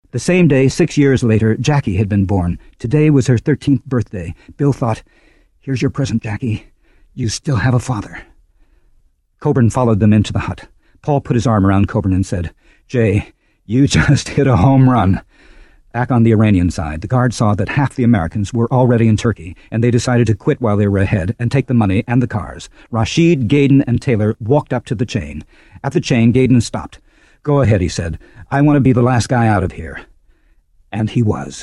The same day, six years later, Jackie had been born. Today was her thirteenth birthday. Bill thought, "Here's your present, Jackie. You still have a father." Coburn followed them into the hut. Paul put his arm around Coburn and said, "Jay, you just hit a home run." Back on the Iranian side, the guard saw that half the Americans were already in Turkey, and they decided to quit while they were ahead and take the money and the cars. Rashid, Gaydon, and Taylor walked up to the chain. At the chain, Gaydon stopped. "Go ahead," he said. "I want to be the last guy out of here." And he was.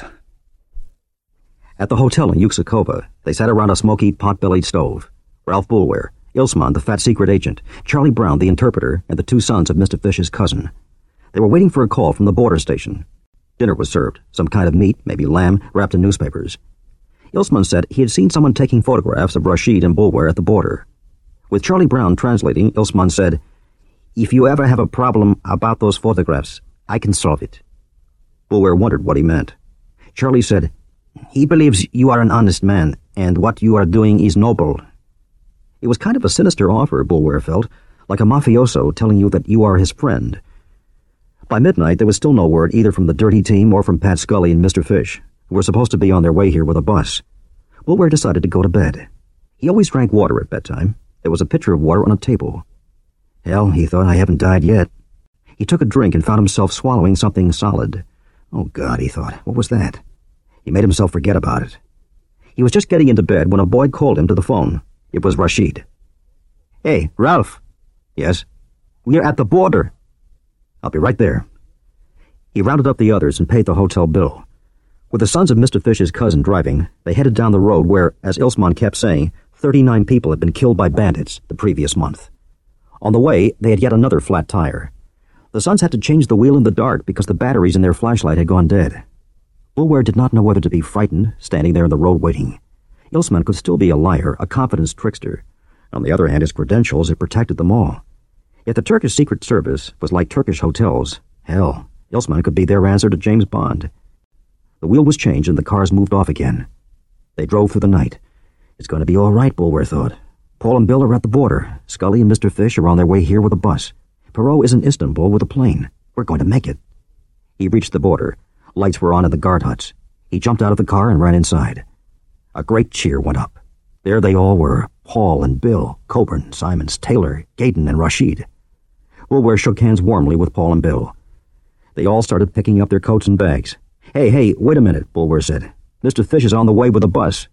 At the hotel in Yuksakova, they sat around a smoky, pot-bellied stove. Ralph Boulware, Ilsman, the fat secret agent, Charlie Brown, the interpreter, and the two sons of Mister Fish's cousin. They were waiting for a call from the border station. Dinner was served, some kind of meat, maybe lamb, wrapped in newspapers. Ilsman said he had seen someone taking photographs of Rashid and Boulware at the border. With Charlie Brown translating, Ilsman said, "If you ever have a problem about those photographs, I can solve it." Boulware wondered what he meant. Charlie said, "He believes you are an honest man, and what you are doing is noble." It was kind of a sinister offer, Boulware felt, like a mafioso telling you that you are his friend. By midnight, there was still no word either from the dirty team or from Pat Scully and Mister Fish, who were supposed to be on their way here with a bus. Boulware decided to go to bed. He always drank water at bedtime. There was a pitcher of water on a table. Hell, he thought, I haven't died yet. He took a drink and found himself swallowing something solid. Oh, God, he thought, what was that? He made himself forget about it. He was just getting into bed when a boy called him to the phone. It was Rashid. "Hey, Ralph." "Yes?" "We're at the border." "I'll be right there." He rounded up the others and paid the hotel bill. With the sons of Mister Fish's cousin driving, they headed down the road where, as Ilsman kept saying, thirty-nine people had been killed by bandits the previous month. On the way, they had yet another flat tire. The sons had to change the wheel in the dark because the batteries in their flashlight had gone dead. Boulware did not know whether to be frightened, standing there in the road waiting. Ilsman could still be a liar, a confidence trickster. On the other hand, his credentials had protected them all. Yet the Turkish Secret Service was like Turkish hotels. Hell, Ilsman could be their answer to James Bond. The wheel was changed and the cars moved off again. They drove through the night. It's going to be all right, Boulware thought. Paul and Bill are at the border. Scully and Mister Fish are on their way here with a bus. Perot is in Istanbul with a plane. We're going to make it. He reached the border. Lights were on in the guard huts. He jumped out of the car and ran inside. A great cheer went up. There they all were, Paul and Bill, Coburn, Simons, Taylor, Gaydon, and Rashid. Boulware shook hands warmly with Paul and Bill. They all started picking up their coats and bags. "Hey, hey, wait a minute," Boulware said. "Mister Fish is on the way with a bus."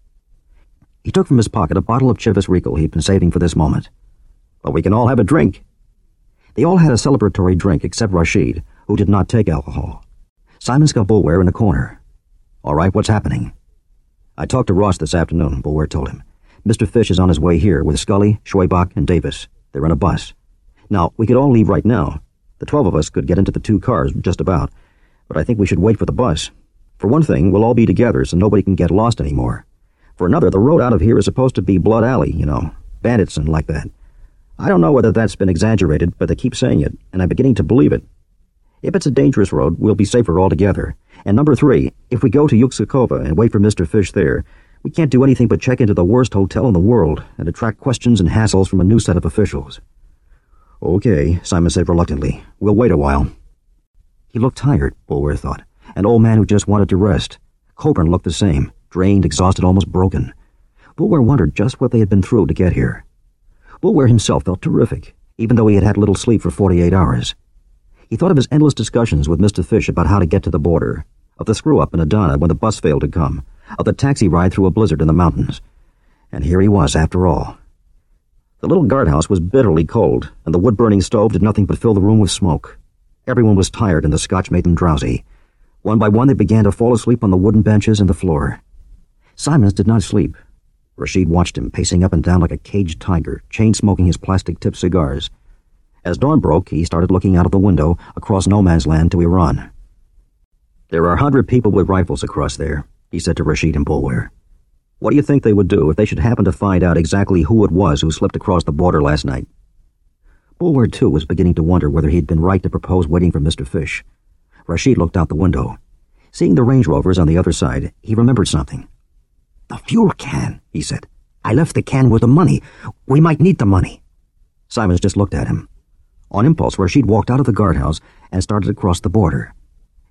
He took from his pocket a bottle of Chivas Regal he'd been saving for this moment. "But we can all have a drink." They all had a celebratory drink except Rashid, who did not take alcohol. Simons got Boulware in a corner. "All right, what's happening?" "I talked to Ross this afternoon," Boulware told him. "Mister Fish is on his way here with Scully, Schwebach, and Davis. They're in a bus. Now, we could all leave right now. The twelve of us could get into the two cars, just about. But I think we should wait for the bus. For one thing, we'll all be together so nobody can get lost anymore. For another, the road out of here is supposed to be Blood Alley, you know, bandits and like that. I don't know whether that's been exaggerated, but they keep saying it, and I'm beginning to believe it. If it's a dangerous road, we'll be safer altogether. And number three, if we go to Yuksakova and wait for Mister Fish there, we can't do anything but check into the worst hotel in the world and attract questions and hassles from a new set of officials." "Okay," Simon said reluctantly. "We'll wait a while." He looked tired, Boulware thought, an old man who just wanted to rest. Coburn looked the same, drained, exhausted, almost broken. Boulware wondered just what they had been through to get here. Boulware himself felt terrific, even though he had had little sleep for forty-eight hours. He thought of his endless discussions with Mister Fish about how to get to the border, of the screw-up in Adana when the bus failed to come, of the taxi ride through a blizzard in the mountains. And here he was, after all. The little guardhouse was bitterly cold, and the wood-burning stove did nothing but fill the room with smoke. Everyone was tired, and the scotch made them drowsy. One by one, they began to fall asleep on the wooden benches and the floor. Simons did not sleep. Rashid watched him, pacing up and down like a caged tiger, chain-smoking his plastic-tipped cigars. As dawn broke, he started looking out of the window, across no-man's land to Iran. "There are a hundred people with rifles across there," he said to Rashid and Boulware. "What do you think they would do if they should happen to find out exactly who it was who slipped across the border last night?" Boulware, too, was beginning to wonder whether he'd been right to propose waiting for Mister Fish. Rashid looked out the window. Seeing the Range Rovers on the other side, he remembered something. "The fuel can," he said. "I left the can with the money. We might need the money." Simons just looked at him. On impulse, Rashid walked out of the guardhouse and started across the border.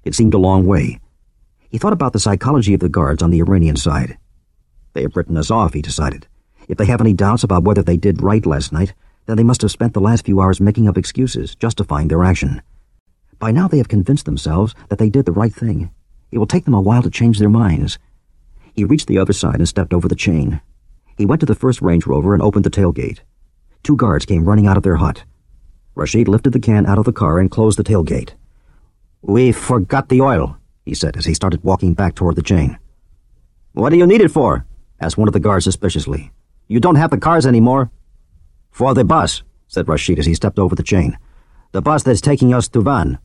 It seemed a long way. He thought about the psychology of the guards on the Iranian side. They have written us off, he decided. If they have any doubts about whether they did right last night, then they must have spent the last few hours making up excuses, justifying their action. By now they have convinced themselves that they did the right thing. It will take them a while to change their minds. He reached the other side and stepped over the chain. He went to the first Range Rover and opened the tailgate. Two guards came running out of their hut. Rashid lifted the can out of the car and closed the tailgate. "We forgot the oil," he said as he started walking back toward the chain. "What do you need it for?" asked one of the guards suspiciously. "You don't have the cars anymore." "For the bus," said Rashid as he stepped over the chain. "The bus that's taking us to Van."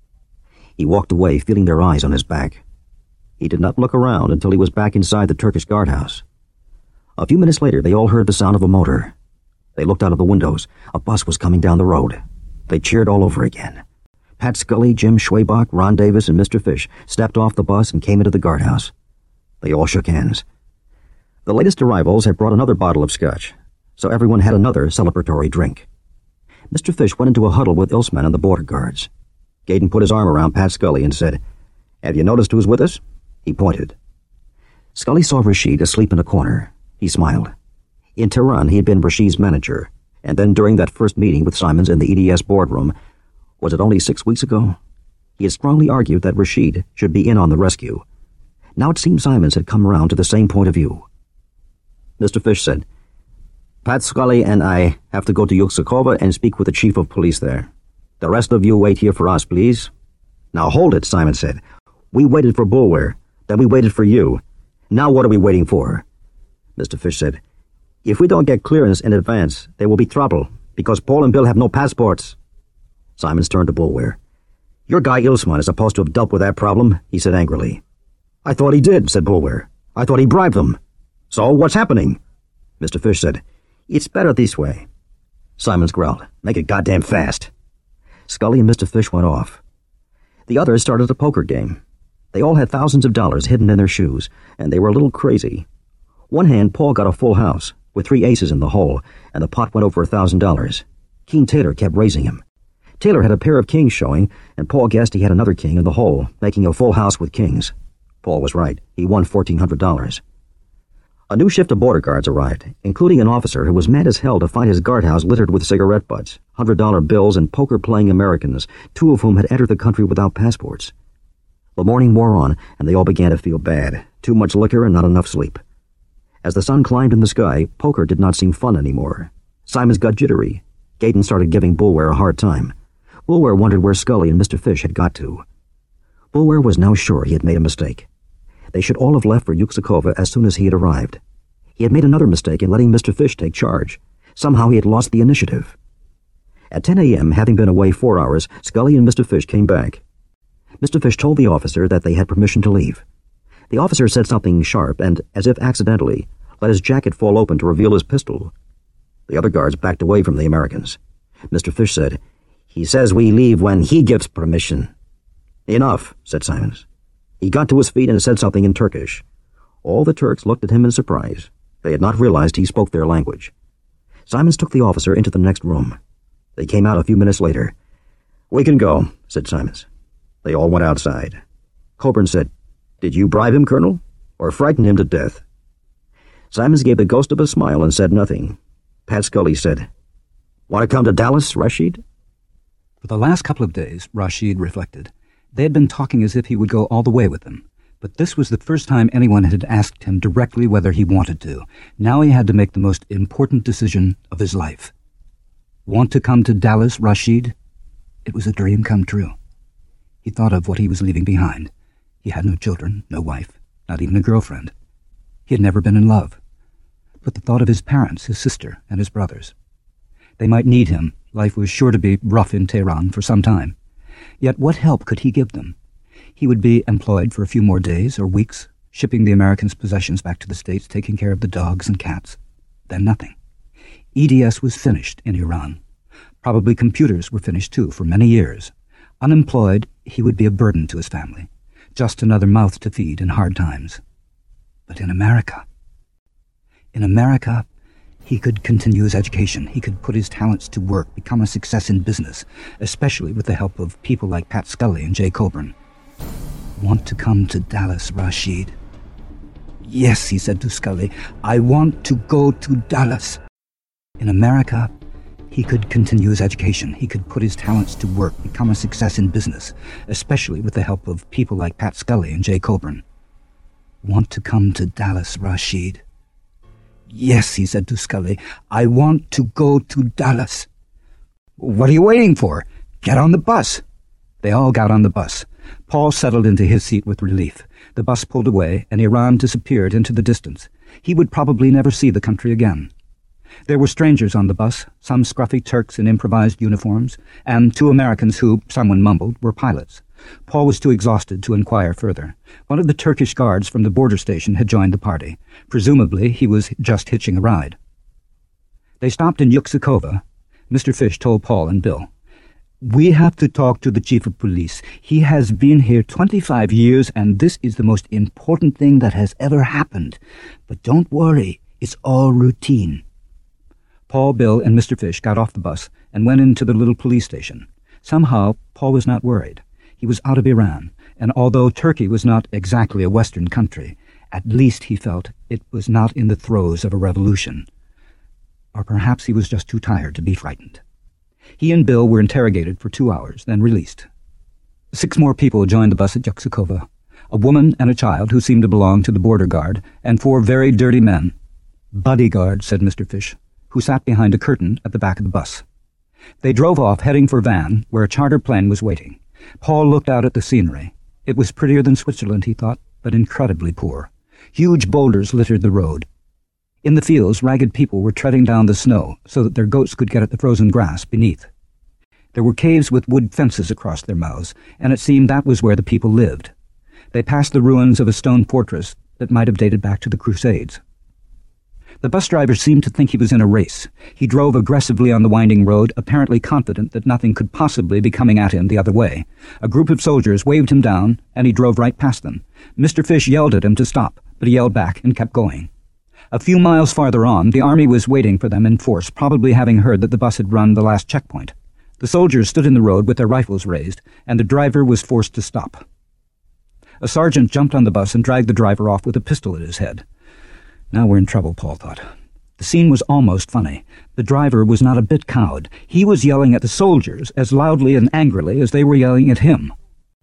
He walked away, feeling their eyes on his back. He did not look around until he was back inside the Turkish guardhouse. A few minutes later, they all heard the sound of a motor. They looked out of the windows. A bus was coming down the road. They cheered all over again. Pat Scully, Jim Schwabach, Ron Davis, and Mister Fish stepped off the bus and came into the guardhouse. They all shook hands. The latest arrivals had brought another bottle of scotch, so everyone had another celebratory drink. Mister Fish went into a huddle with Ilsman and the border guards. Gaydon put his arm around Pat Scully and said, "Have you noticed who's with us?" He pointed. Scully saw Rashid asleep in a corner. He smiled. In Tehran, he had been Rashid's manager, and then during that first meeting with Simons in the E D S boardroom, was it only six weeks ago? He had strongly argued that Rashid should be in on the rescue. Now it seemed Simons had come around to the same point of view. Mister Fish said, "Pat Scully and I have to go to Yuksekova and speak with the chief of police there. The rest of you wait here for us, please." "Now hold it," Simon said. "We waited for Boulware. Then we waited for you. Now what are we waiting for?" Mister Fish said, "If we don't get clearance in advance, there will be trouble, because Paul and Bill have no passports." Simons turned to Boulware. "Your guy Ilsman is supposed to have dealt with that problem," he said angrily. "I thought he did," said Boulware. "I thought he bribed them. So what's happening?" Mister Fish said, "It's better this way." Simons growled, "Make it goddamn fast." Scully and Mister Fish went off. The others started a poker game. They all had thousands of dollars hidden in their shoes, and they were a little crazy. One hand, Paul got a full house, with three aces in the hole, and the pot went over a thousand dollars. Keen Taylor kept raising him. Taylor had a pair of kings showing, and Paul guessed he had another king in the hole, making a full house with kings. Paul was right. He won fourteen hundred dollars. A new shift of border guards arrived, including an officer who was mad as hell to find his guardhouse littered with cigarette butts, hundred-dollar bills, and poker-playing Americans, two of whom had entered the country without passports. The morning wore on, and they all began to feel bad. Too much liquor and not enough sleep. As the sun climbed in the sky, poker did not seem fun anymore. Simons got jittery. Gaydon started giving Boulware a hard time. Boulware wondered where Scully and Mister Fish had got to. Boulware was now sure he had made a mistake. They should all have left for Yuksekova as soon as he had arrived. He had made another mistake in letting Mister Fish take charge. Somehow he had lost the initiative. At ten a.m., having been away four hours, Scully and Mister Fish came back. Mister Fish told the officer that they had permission to leave. The officer said something sharp and, as if accidentally, let his jacket fall open to reveal his pistol. The other guards backed away from the Americans. Mister Fish said, "He says we leave when he gives permission." "Enough," said Simons. He got to his feet and said something in Turkish. All the Turks looked at him in surprise. They had not realized he spoke their language. Simons took the officer into the next room. They came out a few minutes later. "We can go," said Simons. They all went outside. Coburn said, "Did you bribe him, Colonel, or frighten him to death?" Simons gave the ghost of a smile and said nothing. Pat Scully said, "Want to come to Dallas, Rashid?" For the last couple of days, Rashid reflected. They had been talking as if he would go all the way with them, but this was the first time anyone had asked him directly whether he wanted to. Now he had to make the most important decision of his life. Want to come to Dallas, Rashid? It was a dream come true. He thought of what he was leaving behind. He had no children, no wife, not even a girlfriend. He had never been in love. But the thought of his parents, his sister, and his brothers. They might need him. Life was sure to be rough in Tehran for some time. Yet what help could he give them? He would be employed for a few more days or weeks, shipping the Americans' possessions back to the States, taking care of the dogs and cats. Then nothing. E D S was finished in Iran. Probably computers were finished too for many years. Unemployed, he would be a burden to his family. Just another mouth to feed in hard times. But in America... In America, he could continue his education. He could put his talents to work, become a success in business, especially with the help of people like Pat Scully and Jay Coburn. Want to come to Dallas, Rashid? Yes, he said to Scully, I want to go to Dallas. In America, he could continue his education. He could put his talents to work, become a success in business, especially with the help of people like Pat Scully and Jay Coburn. Want to come to Dallas, Rashid? Yes, he said to Scully, I want to go to Dallas. What are you waiting for? Get on the bus. They all got on the bus. Paul settled into his seat with relief. The bus pulled away, and Iran disappeared into the distance. He would probably never see the country again. There were strangers on the bus, some scruffy Turks in improvised uniforms, and two Americans who, someone mumbled, were pilots. Paul was too exhausted to inquire further. One of the Turkish guards from the border station had joined the party. Presumably, he was just hitching a ride. They stopped in Yuxakova. Mister Fish told Paul and Bill, We have to talk to the chief of police. He has been here twenty-five years, and this is the most important thing that has ever happened. But don't worry, it's all routine. Paul, Bill, and Mister Fish got off the bus and went into the little police station. Somehow, Paul was not worried. He was out of Iran, and although Turkey was not exactly a Western country, at least he felt it was not in the throes of a revolution. Or perhaps he was just too tired to be frightened. He and Bill were interrogated for two hours, then released. Six more people joined the bus at Yuxakova, a woman and a child who seemed to belong to the border guard, and four very dirty men. Bodyguards, said Mister Fish, who sat behind a curtain at the back of the bus. They drove off, heading for Van, where a charter plane was waiting. Paul looked out at the scenery. It was prettier than Switzerland, he thought, but incredibly poor. Huge boulders littered the road. In the fields, ragged people were treading down the snow so that their goats could get at the frozen grass beneath. There were caves with wood fences across their mouths, and it seemed that was where the people lived. They passed the ruins of a stone fortress that might have dated back to the Crusades. The bus driver seemed to think he was in a race. He drove aggressively on the winding road, apparently confident that nothing could possibly be coming at him the other way. A group of soldiers waved him down, and he drove right past them. Mister Fish yelled at him to stop, but he yelled back and kept going. A few miles farther on, the army was waiting for them in force, probably having heard that the bus had run the last checkpoint. The soldiers stood in the road with their rifles raised, and the driver was forced to stop. A sergeant jumped on the bus and dragged the driver off with a pistol at his head. Now we're in trouble, Paul thought. The scene was almost funny. The driver was not a bit cowed. He was yelling at the soldiers as loudly and angrily as they were yelling at him.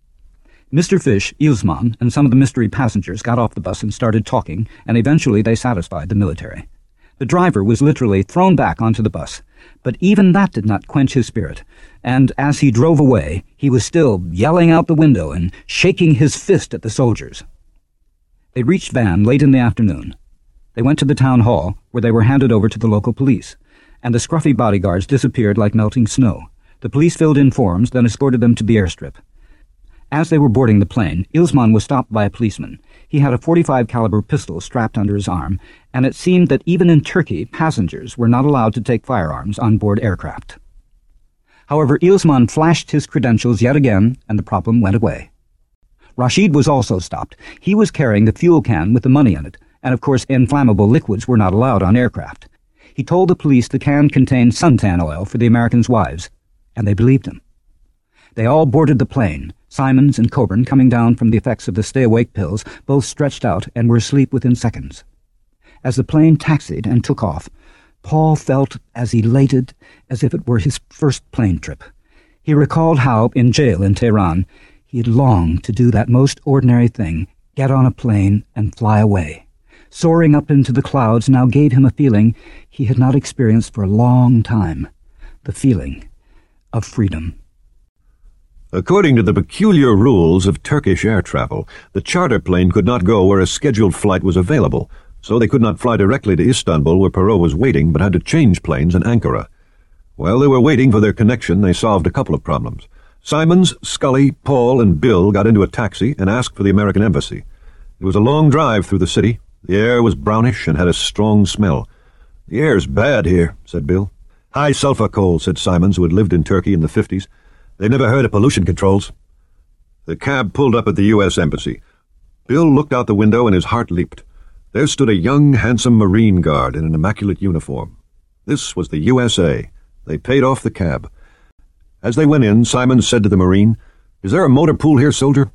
Mister Fish, Ilsman, and some of the mystery passengers got off the bus and started talking, and eventually they satisfied the military. The driver was literally thrown back onto the bus, but even that did not quench his spirit, and as he drove away, he was still yelling out the window and shaking his fist at the soldiers. They reached Van late in the afternoon. They went to the town hall, where they were handed over to the local police, and the scruffy bodyguards disappeared like melting snow. The police filled in forms, then escorted them to the airstrip. As they were boarding the plane, Ilsman was stopped by a policeman. He had a forty-five caliber pistol strapped under his arm, and it seemed that even in Turkey, passengers were not allowed to take firearms on board aircraft. However, Ilsman flashed his credentials yet again, and the problem went away. Rashid was also stopped. He was carrying the fuel can with the money in it, and of course inflammable liquids were not allowed on aircraft. He told the police the can contained suntan oil for the Americans' wives, and they believed him. They all boarded the plane, Simons and Coburn coming down from the effects of the stay-awake pills, both stretched out and were asleep within seconds. As the plane taxied and took off, Paul felt as elated as if it were his first plane trip. He recalled how, in jail in Tehran, he had longed to do that most ordinary thing, get on a plane and fly away. Soaring up into the clouds now gave him a feeling he had not experienced for a long time, the feeling of freedom. According to the peculiar rules of Turkish air travel, the charter plane could not go where a scheduled flight was available, so they could not fly directly to Istanbul where Perot was waiting, but had to change planes in Ankara. While they were waiting for their connection, they solved a couple of problems. Simons, Scully, Paul, and Bill got into a taxi and asked for the American embassy. It was a long drive through the city. The air was brownish and had a strong smell. "The air's bad here," said Bill. "High sulfur coal," said Simons, who had lived in Turkey in the fifties. "They've never heard of pollution controls." The cab pulled up at the U S Embassy. Bill looked out the window and his heart leaped. There stood a young, handsome Marine guard in an immaculate uniform. This was the U S A. They paid off the cab. As they went in, Simons said to the Marine, "Is there a motor pool here, soldier?"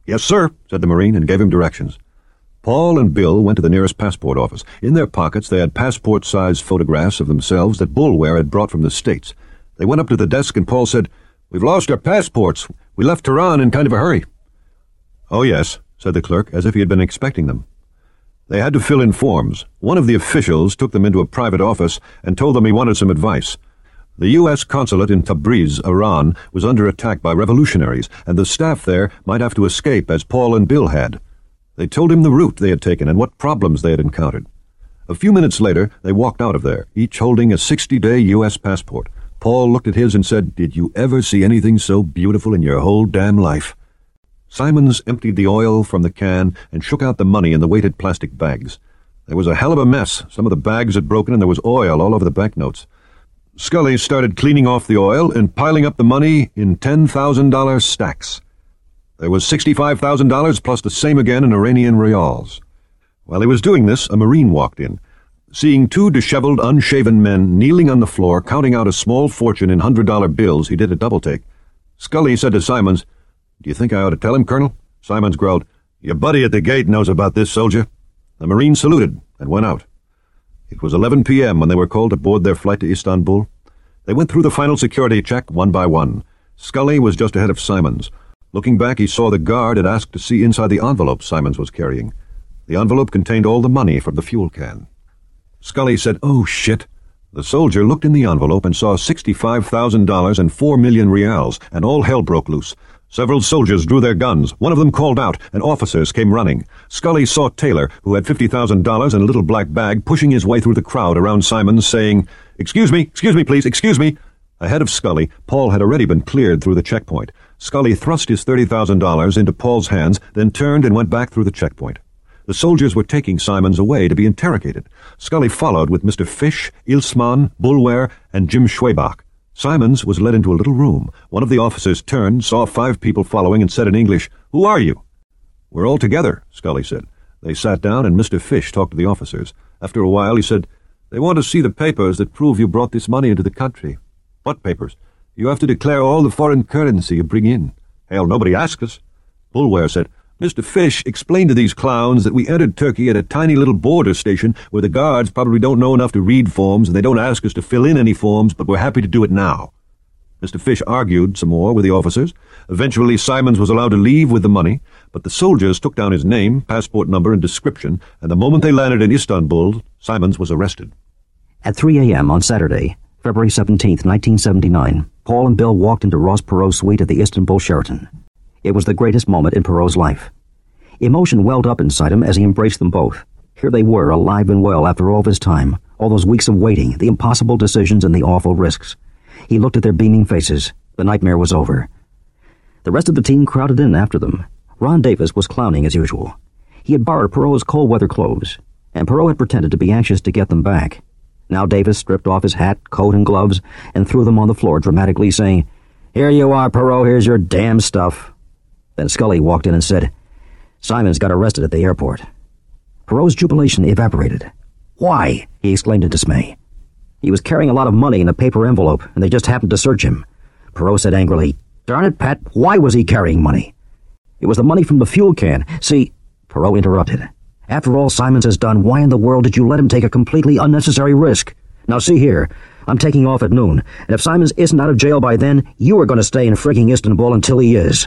"Yes, sir," said the Marine and gave him directions. Paul and Bill went to the nearest passport office. In their pockets they had passport-sized photographs of themselves that Boulware had brought from the States. They went up to the desk and Paul said, "We've lost our passports. We left Tehran in kind of a hurry." "Oh, yes," said the clerk, as if he had been expecting them. They had to fill in forms. One of the officials took them into a private office and told them he wanted some advice. The U S consulate in Tabriz, Iran, was under attack by revolutionaries, and the staff there might have to escape as Paul and Bill had. They told him the route they had taken and what problems they had encountered. A few minutes later, they walked out of there, each holding a sixty-day U S passport. Paul looked at his and said, "Did you ever see anything so beautiful in your whole damn life?" Simons emptied the oil from the can and shook out the money in the weighted plastic bags. There was a hell of a mess. Some of the bags had broken and there was oil all over the banknotes. Scully started cleaning off the oil and piling up the money in ten thousand dollar stacks. There was sixty-five thousand dollars plus the same again in Iranian rials. While he was doing this, a Marine walked in. Seeing two disheveled, unshaven men kneeling on the floor counting out a small fortune in hundred-dollar bills, he did a double-take. Scully said to Simons, "Do you think I ought to tell him, Colonel?" Simons growled, "Your buddy at the gate knows about this, soldier." The Marine saluted and went out. It was eleven p.m. when they were called to board their flight to Istanbul. They went through the final security check one by one. Scully was just ahead of Simons. Looking back, he saw the guard had asked to see inside the envelope Simons was carrying. The envelope contained all the money from the fuel can. Scully said, "Oh, shit." The soldier looked in the envelope and saw sixty-five thousand dollars and four million rials, and all hell broke loose. Several soldiers drew their guns. One of them called out, and officers came running. Scully saw Taylor, who had fifty thousand dollars and a little black bag, pushing his way through the crowd around Simons, saying, "Excuse me, excuse me, please, excuse me." Ahead of Scully, Paul had already been cleared through the checkpoint. Scully thrust his thirty thousand dollars into Paul's hands, then turned and went back through the checkpoint. The soldiers were taking Simons away to be interrogated. Scully followed with Mister Fish, Ilsman, Boulware, and Jim Schwebach. Simons was led into a little room. One of the officers turned, saw five people following, and said in English, "Who are you?" "We're all together," Scully said. They sat down, and Mister Fish talked to the officers. After a while, he said, "They want to see the papers that prove you brought this money into the country." "What papers?" "You have to declare all the foreign currency you bring in." "Hell, nobody asked us." Boulware said, "Mister Fish explained to these clowns that we entered Turkey at a tiny little border station where the guards probably don't know enough to read forms and they don't ask us to fill in any forms, but we're happy to do it now." Mister Fish argued some more with the officers. Eventually Simons was allowed to leave with the money, but the soldiers took down his name, passport number, and description, and the moment they landed in Istanbul, Simons was arrested. At three a.m. on Saturday, February seventeenth, nineteen seventy-nine, Paul and Bill walked into Ross Perot's suite at the Istanbul Sheraton. It was the greatest moment in Perot's life. Emotion welled up inside him as he embraced them both. Here they were, alive and well after all this time, all those weeks of waiting, the impossible decisions and the awful risks. He looked at their beaming faces. The nightmare was over. The rest of the team crowded in after them. Ron Davis was clowning as usual. He had borrowed Perot's cold-weather clothes, and Perot had pretended to be anxious to get them back. Now Davis stripped off his hat, coat, and gloves and threw them on the floor, dramatically saying, "Here you are, Perot, here's your damn stuff." Then Scully walked in and said, "Simons got arrested at the airport." Perot's jubilation evaporated. "Why?" he exclaimed in dismay. "He was carrying a lot of money in a paper envelope, and they just happened to search him." Perot said angrily, "Darn it, Pat, why was he carrying money?" "It was the money from the fuel can. See," Perot interrupted. "After all Simons has done, why in the world did you let him take a completely unnecessary risk? Now see here, I'm taking off at noon, and if Simons isn't out of jail by then, you are going to stay in frigging Istanbul until he is."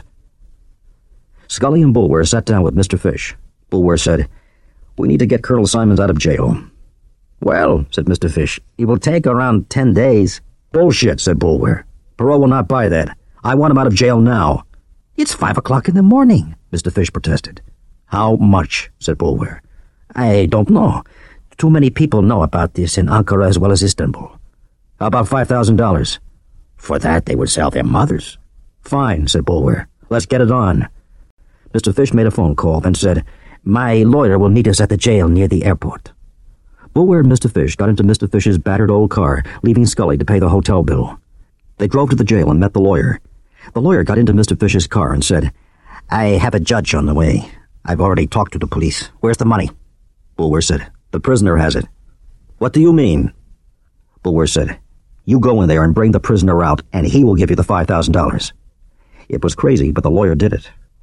Scully and Boulware sat down with Mister Fish. Boulware said, "We need to get Colonel Simons out of jail." "Well," said Mister Fish, "it will take around ten days. "Bullshit," said Boulware. "Perot will not buy that. I want him out of jail now." "It's five o'clock in the morning," Mister Fish protested. "How much?" said Boulware. "I don't know. Too many people know about this in Ankara as well as Istanbul." "How about five thousand dollars? "For that they would sell their mothers." "Fine," said Boulware. "Let's get it on." Mister Fish made a phone call, then said, "My lawyer will meet us at the jail near the airport." Boulware and Mister Fish got into Mister Fish's battered old car, leaving Scully to pay the hotel bill. They drove to the jail and met the lawyer. The lawyer got into Mister Fish's car and said, "I have a judge on the way. I've already talked to the police. Where's the money?" Boulware said, "The prisoner has it." "What do you mean?" Boulware said, "You go in there and bring the prisoner out, and he will give you the five thousand dollars." It was crazy, but the lawyer did it.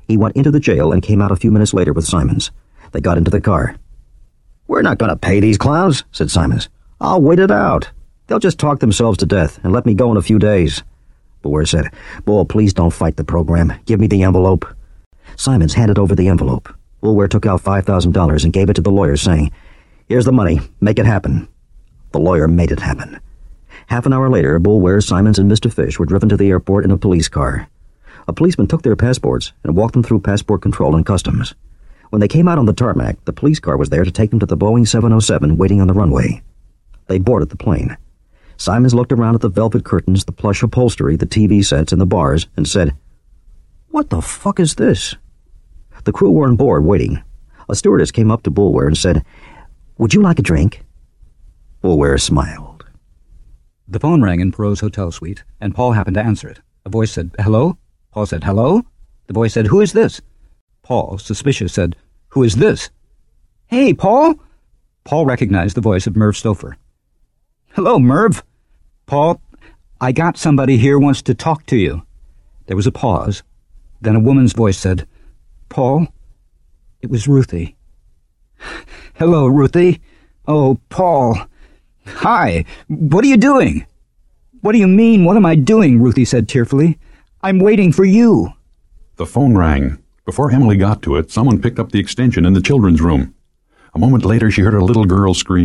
He went into the jail and came out a few minutes later with Simons. They got into the car. "We're not going to pay these clowns," said Simons. "I'll wait it out. They'll just talk themselves to death and let me go in a few days." Boulware said, "Bull, please don't fight the program. Give me the envelope." Simons handed over the envelope. Boulware took out five thousand dollars and gave it to the lawyer, saying, "Here's the money. Make it happen." The lawyer made it happen. Half an hour later, Boulware, Simons, and Mister Fish were driven to the airport in a police car. A policeman took their passports and walked them through passport control and customs. When they came out on the tarmac, the police car was there to take them to the Boeing seven oh seven waiting on the runway. They boarded the plane. Simons looked around at the velvet curtains, the plush upholstery, the T V sets, and the bars, and said, "What the fuck is this?" The crew were on board, waiting. A stewardess came up to Boulware and said, "Would you like a drink?" Boulware smiled. The phone rang in Perot's hotel suite, and Paul happened to answer it. A voice said, "Hello?" Paul said, "Hello?" The voice said, "Who is this?" Paul, suspicious, said, "Who is this?" "Hey, Paul!" Paul recognized the voice of Merv Stouffer. "Hello, Merv." "Paul, I got somebody here wants to talk to you." There was a pause. Then a woman's voice said, "Paul?" It was Ruthie. "Hello, Ruthie." "Oh, Paul. Hi. What are you doing?" "What do you mean, what am I doing?" Ruthie said tearfully. "I'm waiting for you." The phone rang. Before Emily got to it, someone picked up the extension in the children's room. A moment later, she heard a little girl scream.